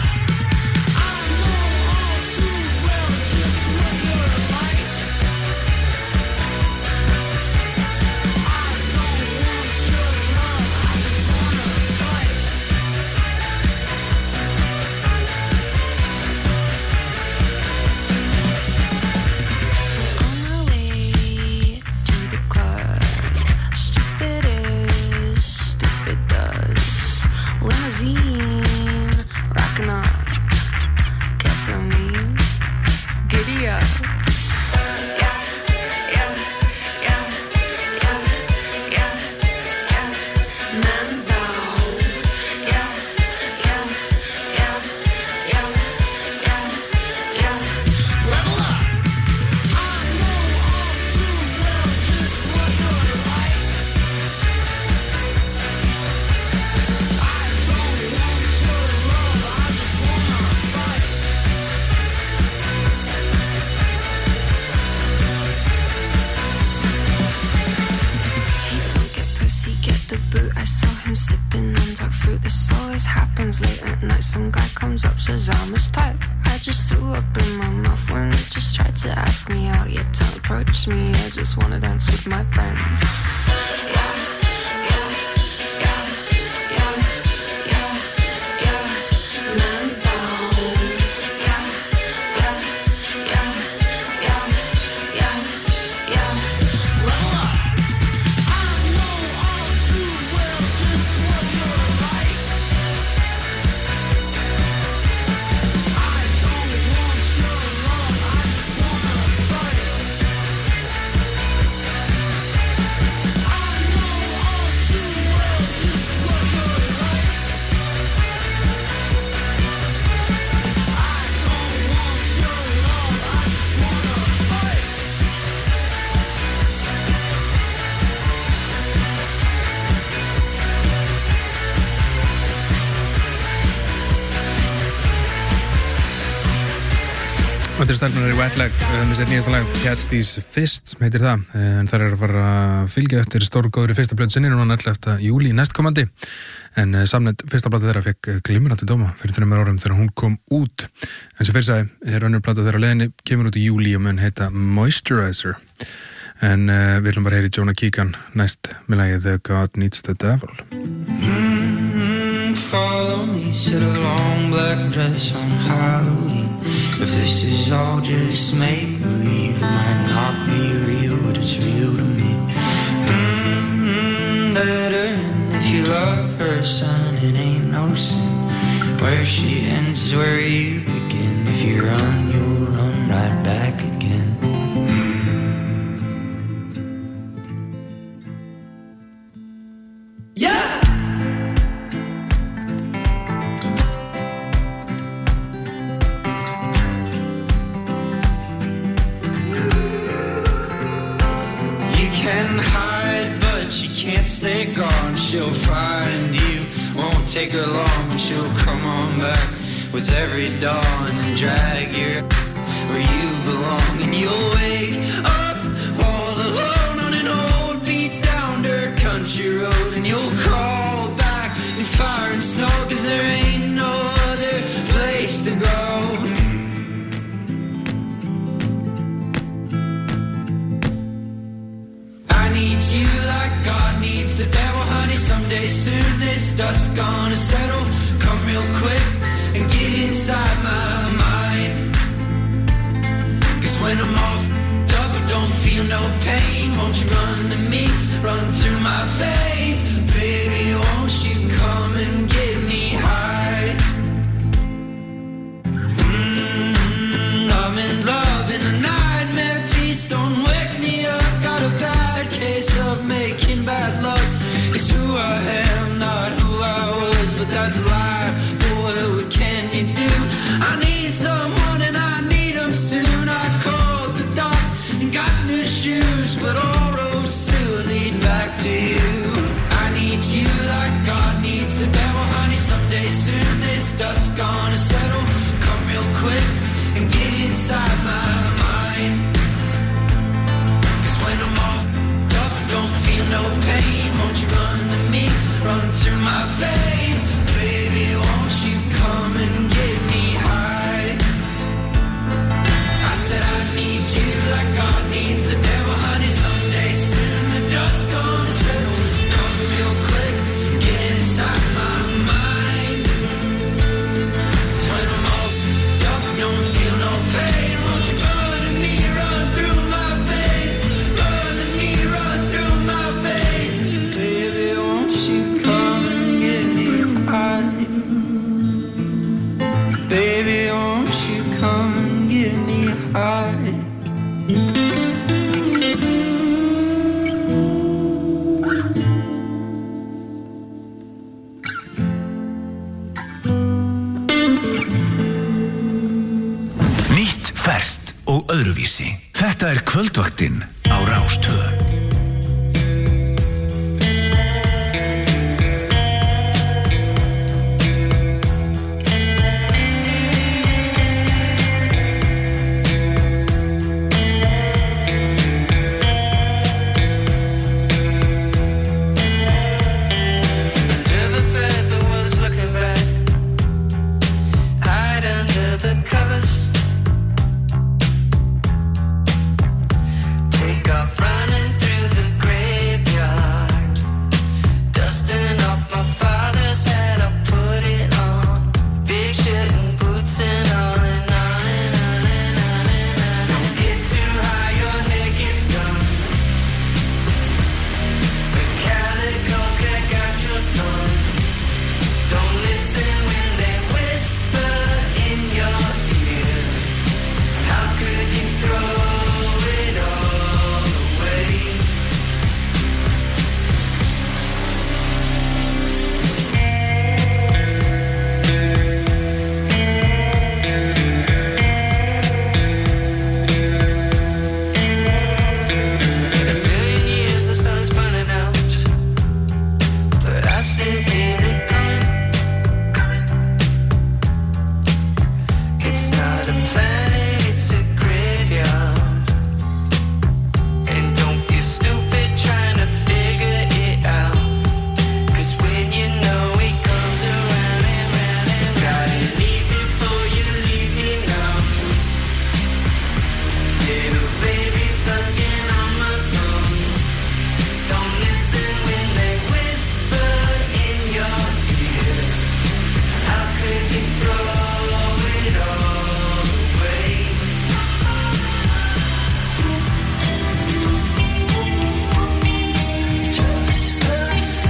Says I'm his type. I just threw up in my mouth when he just tried to ask me out. Yet don't approach me, I just wanna dance with my friends. Þetta er stelpunar í Wet Leg, með sér nýjasta lag Catch These Fists, heitir það, en þær eru að fara að fylgja eftir stórgóðri fyrsta plötu sinni núna 11. júlí næstkomandi, en Samnet fyrsta plata þeirra fekk glimrandi dóma fyrir 3 árum þegar hún kom út, en sem fyrir sagði önnur plata þeirra á leiðinni, kemur út í júlí og mun heita Moisturizer, en við ætlum bara að heyri Jonah Keegan næst með lagið The God Needs the Devil. Follow me, said a long black dress on Halloween. If this is all just make-believe, it might not be real, but it's real to me. Let her in if you love her, son, it ain't no sin. Where she ends is where you begin. If you run, you'll run right back again. Yeah! Stay gone, she'll find you. Won't take her long, and she'll come on back with every dawn and drag you where you belong. And you'll wake up all alone on an old beat down dirt country road, and you'll crawl back through fire and snow, 'cause there ain't no other place to go. I need you like God needs the devil, honey. Someday soon this dust gonna settle. Come real quick and get inside my mind. 'Cause when I'm off up, I don't feel no pain. Won't you run to me, run through my veins? Baby, won't you come and get me high? I'm in love in a nightmare. Please don't wake me up. Got a bad case of making bad love. It's who I am, not who I was, but that's life. Boy, what can you do? I need someone and I need 'em soon. and get inside my mind. 'Cause when I'm off up, don't feel no pain. Won't you run to me, run through my veins? Baby, won't you come and get me high? I said I need you like God needs the devil, honey. Someday soon the dust gonna settle. Come real quick, get inside my mind. 'Cause when I'm off up, don't feel no pain. Won't you run to me, run through my veins? Run to me, run through my veins. Baby, won't you come and get me high? Baby, won't you come and get me high? Nýtt, ferskt og öðruvísi. Þetta kvöldvaktin á Rás 2. Under the bed, the world's looking back. Hide under the covers. Take off running through the graveyard. Dusting off my father's hat, I put it on. Big shirt and boots and on and on and on and on and on. Don't get too high, your head gets numb. The calico cat got your tongue. Don't listen when they whisper in your ear. How could you throw it all away? In a billion years the sun's burning out, but I still feel it coming. It's not a planet, it's a graveyard. And don't feel stupid trying to figure it out. 'Cause when you know it comes around and round and gotta leave before you leave me now. Little baby sucking on my thumb. Don't listen when they whisper in your ear. How could you throw it all away? Just us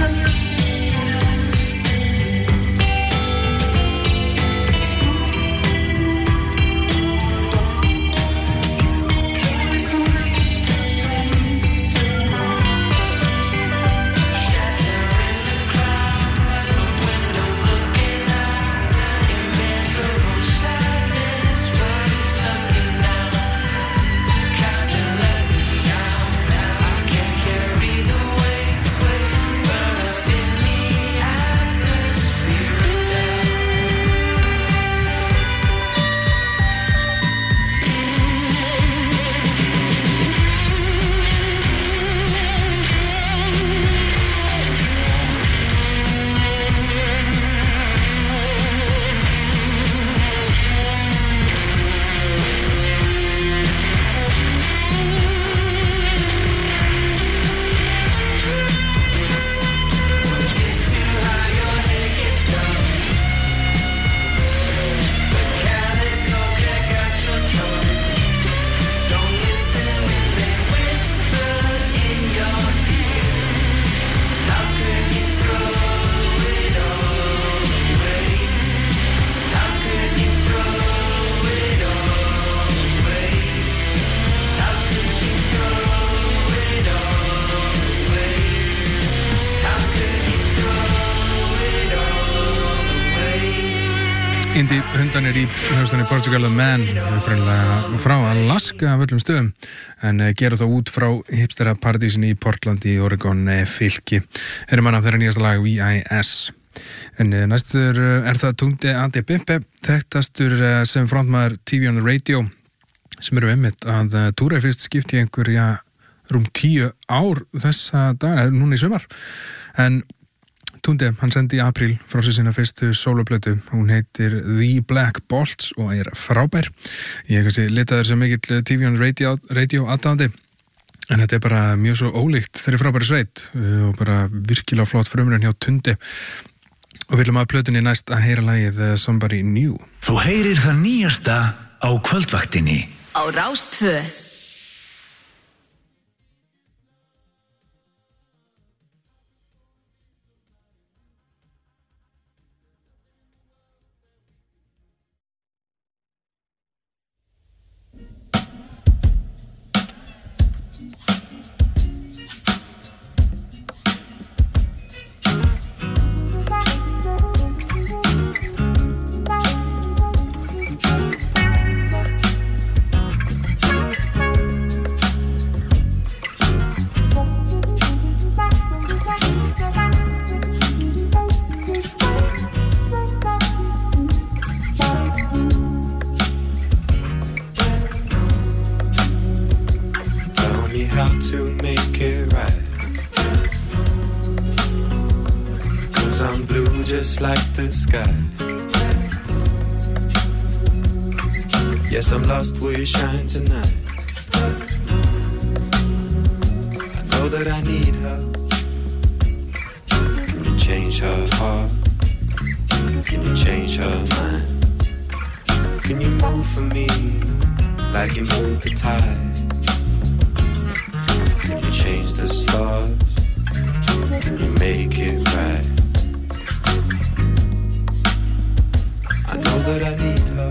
Indie hundanir í hljóðstanir Portugal The Man, uppræðanlega frá Alaska af öllum stöðum, en gera þá út frá hipstera paradísinni í Portland í Oregon fylki. Erum mann af þeirra nýjasta lag VIS. En næstur það Túndi Andi Bimpe, þekktastur sem frontmaður TV on the Radio, sem eru einmitt að túra fyrst skipti einhverja rúm 10 ár þessa dag, núna í sumar. En Túndi, hann sendi í apríl frá sér sína fyrstu sóloplötu. Hún heitir The Black Bolts og frábær. Ég kannski litaður sem mikill TV on the Radio aðdáðandi. En þetta bara mjög svo ólíkt þeirri frábæri sveit og bara virkilega flott frumraun hjá Túndi. Og við viljum að plötunni næst að heyra lagið Somebody New. Þú heyrir það nýjasta á kvöldvaktinni. Á Rás 2. Yes, I'm lost where you shine tonight. I know that I need her. Can you change her heart? Can you change her mind? Can you move for me like you move the tide? Can you change the stars? Can you make it right? I know that I need her.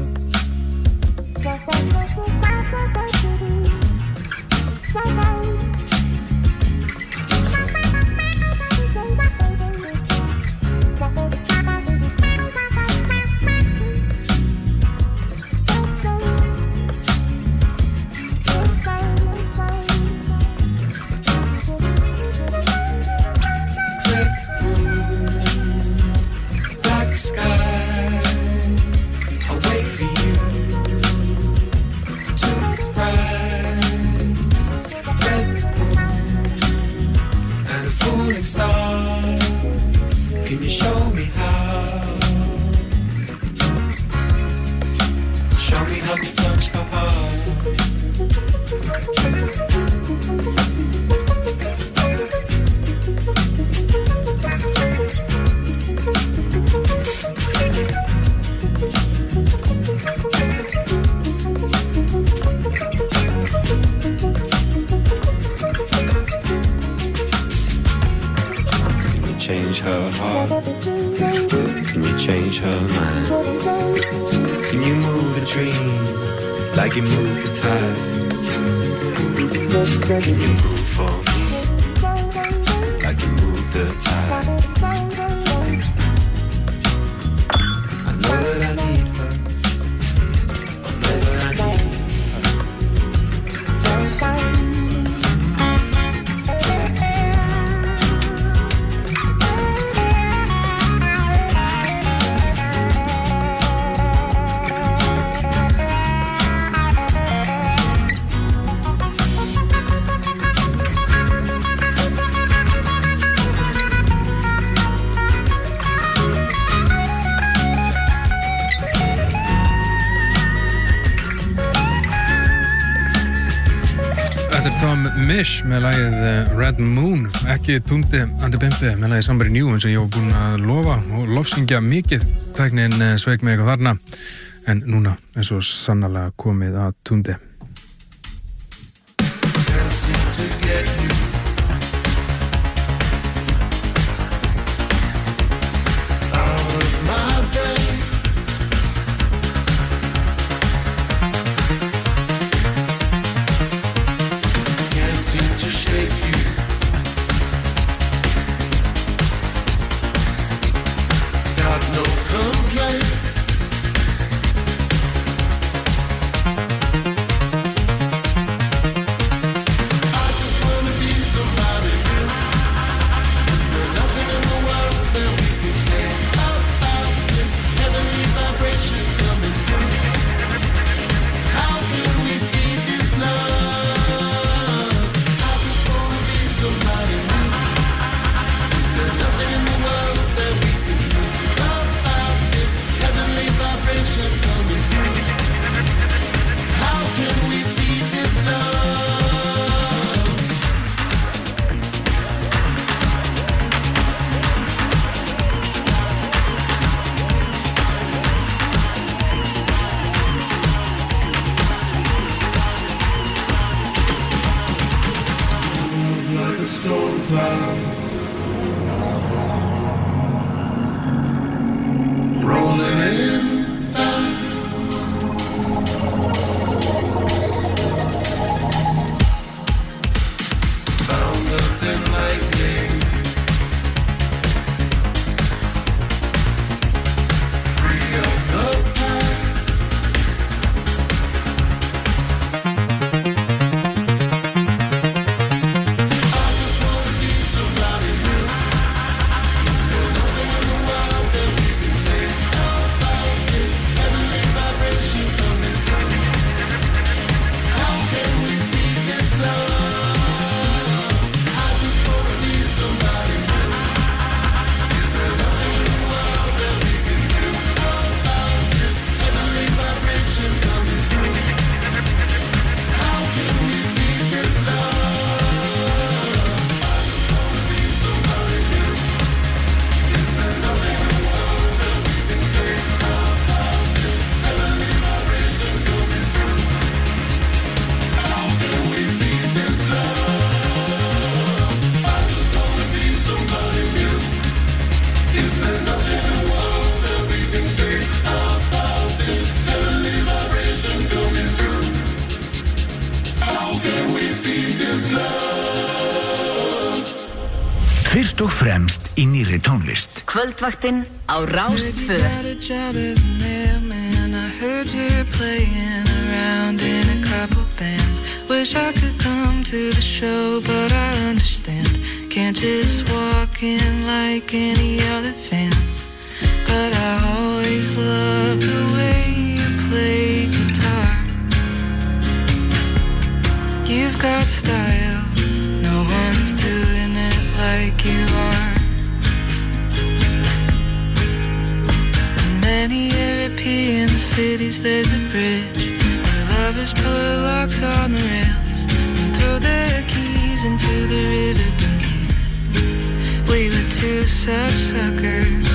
Change her heart? Can you change her mind? Can you move the dream like you move the tide? Can you move for me like you move the tide? I know that I need her. I know that I need her. Mish með lagið Red Moon, ekki Túndi Andi Bimpe með lagið Somebody New eins og ég var búinn að lofa og lofsyngja mikið. Tæknin sveik mig eitthvað þarna en núna eins og sannarlega komið að Túndi. Fyrst og fremst í nýrri tónlist. Kvöldvaktin á Rás 2. You got a job as a mailman. I heard you're playing around in a couple bands. Wish I could come to the show, but I understand. Can't just walk in like any other fan. But I always love the way you play guitar. You've got style, no one's doing it like you are. In many European cities there's a bridge where lovers put locks on the rails and throw their keys into the river beneath. We were two such suckers,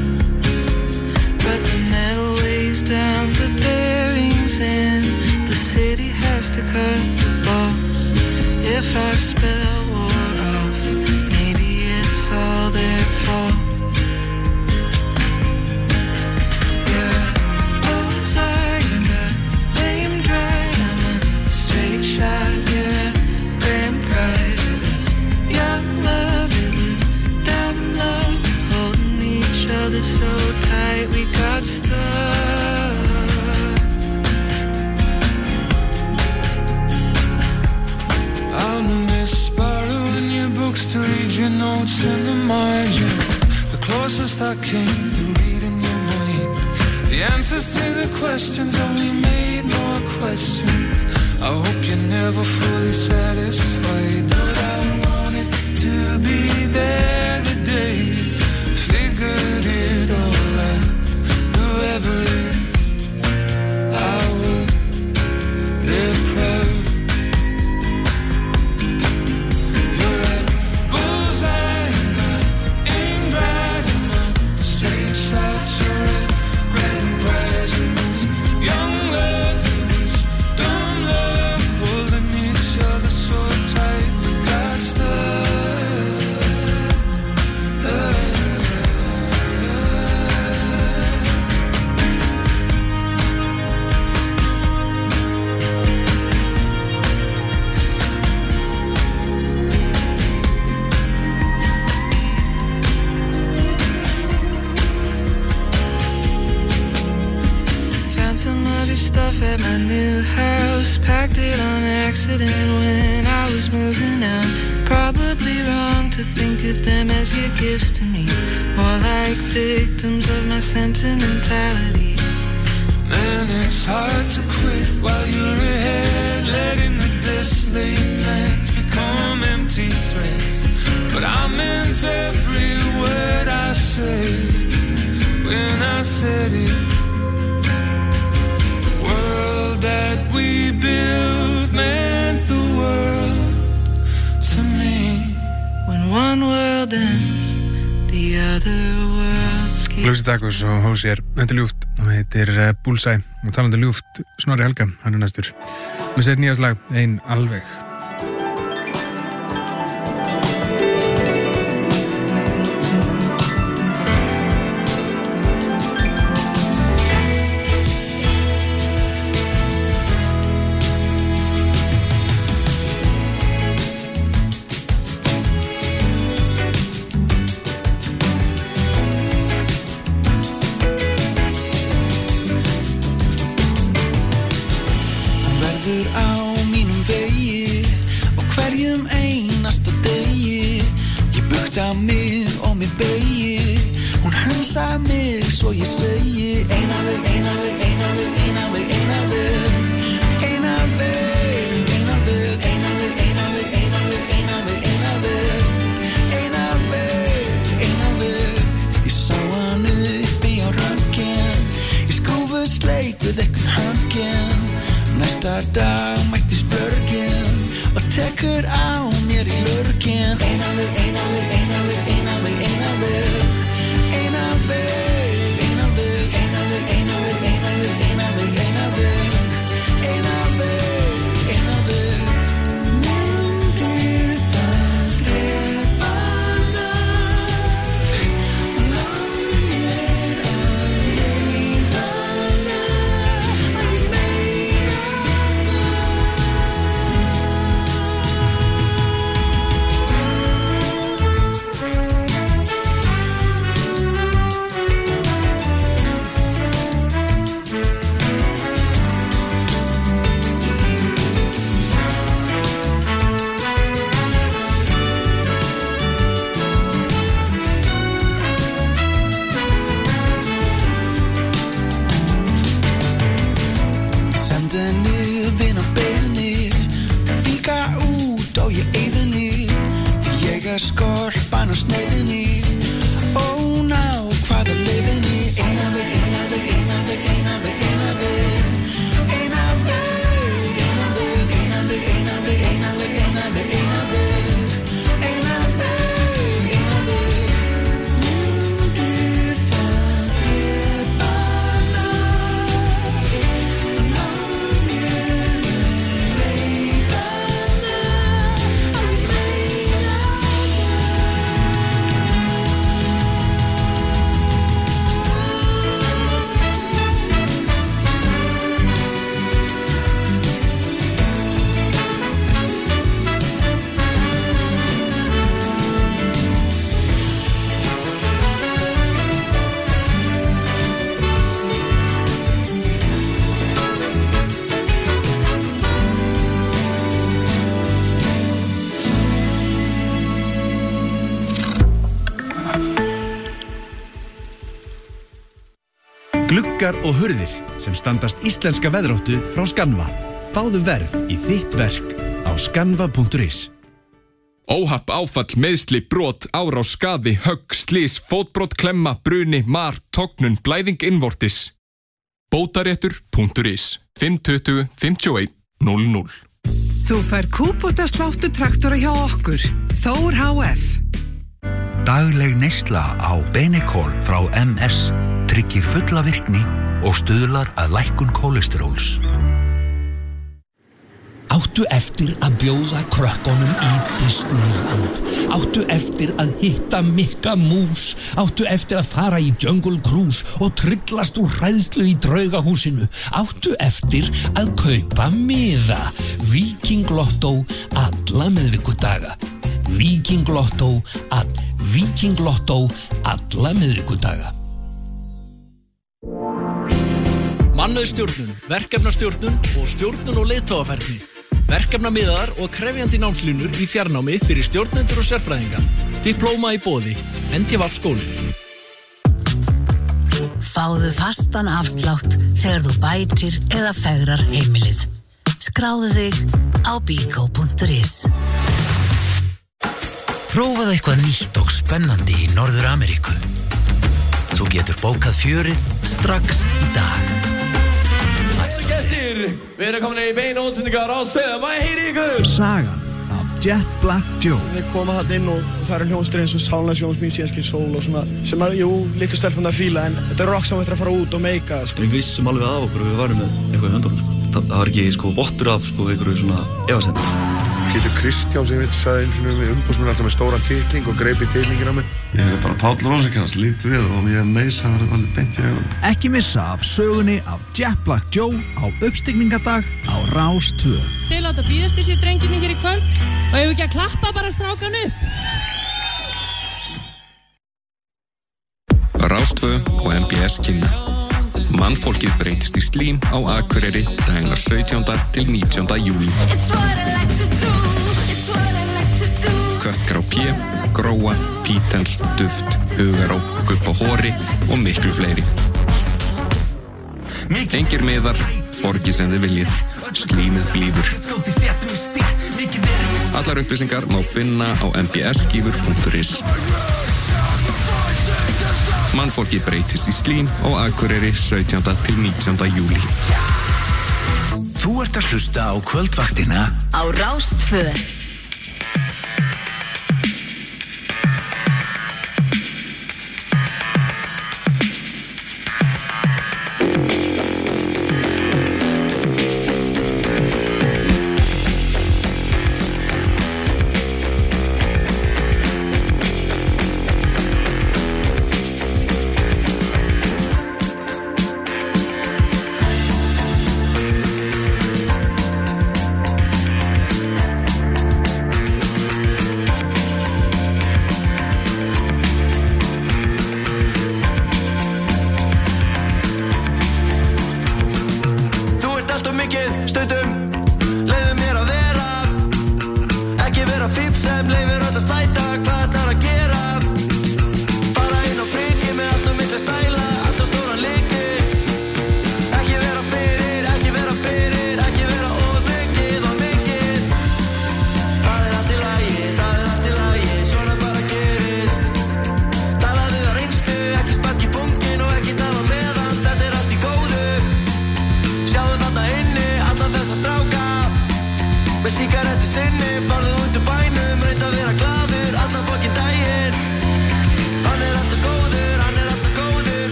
but the metal weighs down the bearings and the city has to cut the bolts. If our spell wore off, maybe it's all their fault. You're a bullseye and a lame drive. I'm a straight shot. You're a grand prize. It was young love, it was dumb love, holding each other so tight we got stuck. Out in this spiral in your books to read your notes in the margin. The closest I came to reading your mind. The answers to the questions only made more questions. I hope you're never fully satisfied, but I wanted to be there the day figured it all out. Whoever it is, I would live proud. Stuff at my new house, packed it on accident when I was moving out. Probably wrong to think of them as your gifts to me, more like victims of my sentimentality. Man, it's hard to quit while you're ahead, letting the best laid plans become empty threats. But I meant every word I said when I said it. That we built meant the world to me. When one world ends, the other world keeps. Lucy Dacus og Hósér, þetta er ljúft og heitir Bullseye og talandi ljúft Snorri Helga, hann er næstur með sér nýjast lag, Ein alveg. Gluggar og hurðir sem standast íslenska veðráttu frá Skanva. Fáðu verð í þitt verk á skanva.is. Óhapp, áfall, meiðsli, brot, árás, skaði, högg, slys, fótbrot, klemma, bruni, mar, tognun, blæðing innvortis. Bótaréttur.is 520 51 00. Þú fær kúpótasláttu traktora hjá okkur, Þór HF. Dagleg neysla á Benecol frá MS tryggir fulla virkni og stuðlar að lækkun kólesteróls. Áttu eftir að bjóða krökkunum í Disneyland. Áttu eftir að hitta Mikka Mús. Áttu eftir að fara í Jungle Cruise og tryllast úr hræðslu í draugahúsinu. Áttu eftir að kaupa miða. Viking Lotto alla miðvikudaga. Viking Lotto alla miðvikudaga. Mannauðsstjórnun, verkefnastjórnun og stjórnun og leiðtogafærni. Verkefnamiðaðar og krefjandi námslínur í fjarnámi fyrir stjórnendur og sérfræðinga. Diplóma í boði. NTV skóli. Fáðu fastan afslátt þegar þú bætir eða fegrar heimilið. Skráðu þig á biko.is. Prófaðu eitthvað nýtt og spennandi í Norður Ameríku. Þú getur bókað fjörið strax í dag. Gestir, við erum komin í beina útsendingar á Söðum, hvað heitir ykkur? Sagan af Jet Black Joe. Við komum þarna inn og það eru hljónstur eins og Sálnæsjónsmín, Síðanskil sól og svona sem að, litlu stelpuna að fíla en þetta er rock sem þetta að fara út og meika. Við vissum alveg af okkur og við varum með eitthvað í höndunum. Það var ekki vottur af einhverju svona efasemd. Pétur Kristján sem við sagði eins og við umbúsmenn alltaf með stóran titling og greip í titlingin á mig. Ég er bara Páll Rósenkrans, lítið við og ég meisa það alveg beint í augunum. Ekki missa af sögunni af Jet Black Joe á uppstigningadag á Rás 2. Þeir láta bíða eftir sér drengirnir hér í kvöld og ef ekki að klappa bara strákan upp. Rás 2 og MBS kynna. Mannfólkið breytist í slím á Akureyri dagana 17. til 19. júlí. Kökkar á pé, gróa, pítell, duft, hugaró, gupp á hóri og miklu fleiri. Engir miðar, borgið sem þið viljið, slímið blífur. Allar upplýsingar má finna á mbsskífur.is. Mannfólkið breytist í slím á Akureyri 17. til 19. júlí. Þú ert að hlusta á kvöldvaktina á Rás 2.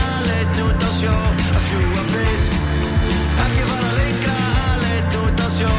Sjó, að sjúga fisk, ekki fara lengra, leit út á sjó.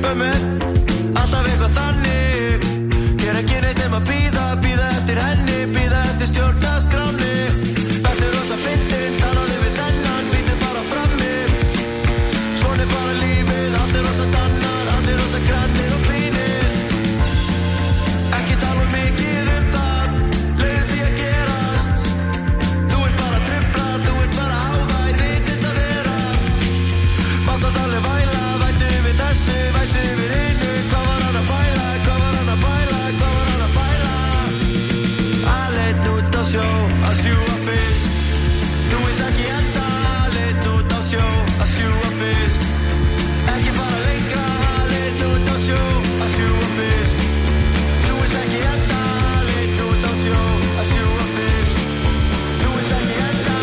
Bömmir, alltaf eitthvað þannig Ger ekki neitt nema bíða eftir henni Bíða eftir stjórnarskránni Vertu rosa fyndin, talaðu við þennan Býtu bara frammi Svona bara lífið, allt rosa dannað Allir rosa grannir og fínir Ekki tala mikið það Leiðu því að gerast Þú ert bara truflað, þú ert bara ávær Vitið að vera Mátt að alveg væla, vætu við þessu Vætu við hinu, hvað var hann að bæla Hvað var hann að bæla, hvað var hann að bæla Aleit út á sjó, að sjúga fisk Þú vilt ekki enda Aleit út á sjó, að sjúga fisk Ekki fara lengra Aleit út á sjó, að sjúga fisk Þú vilt ekki enda Aleit út á sjó, að sjúga fisk Þú vilt ekki enda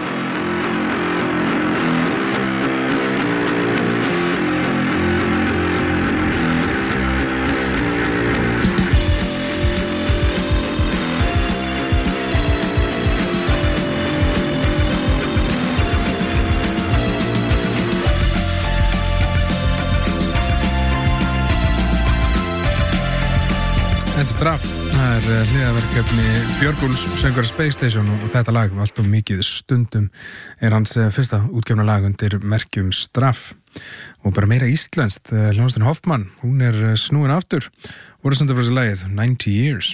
Þetta straff, það hliðarverkefni Björgúls, söngvari Space Station og þetta lag, allt og mikið stundum hans fyrsta útgefna lag undir merkjum straff og bara meira íslenskt, hljómsveitin Hoffmann, hún snúin aftur voru sendur fyrir þessu lagið 90 Years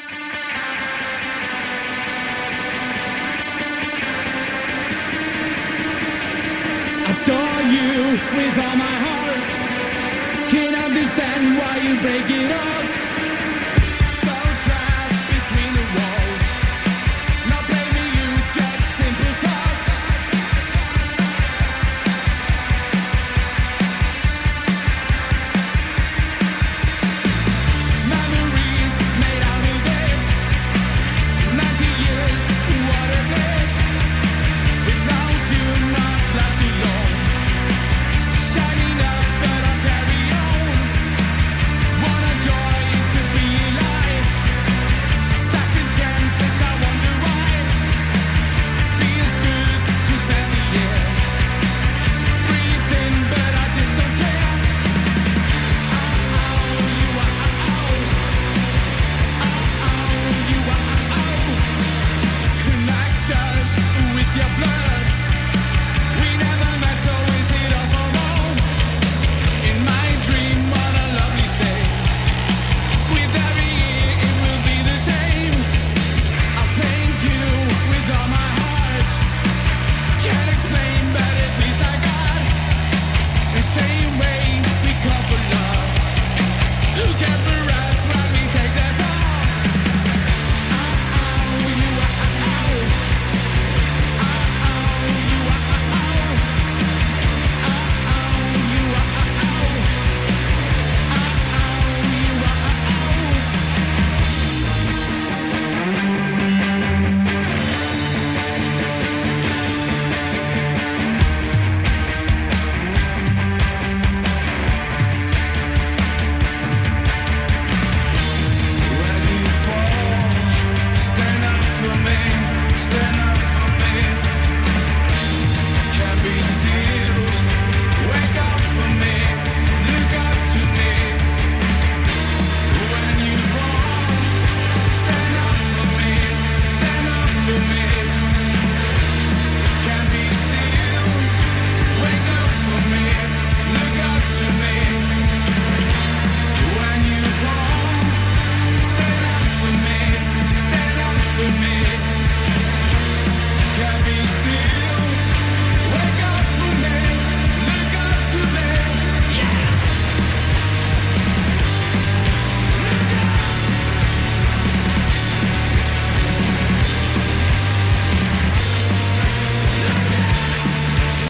Adore you with all my heart Can't understand why you break it off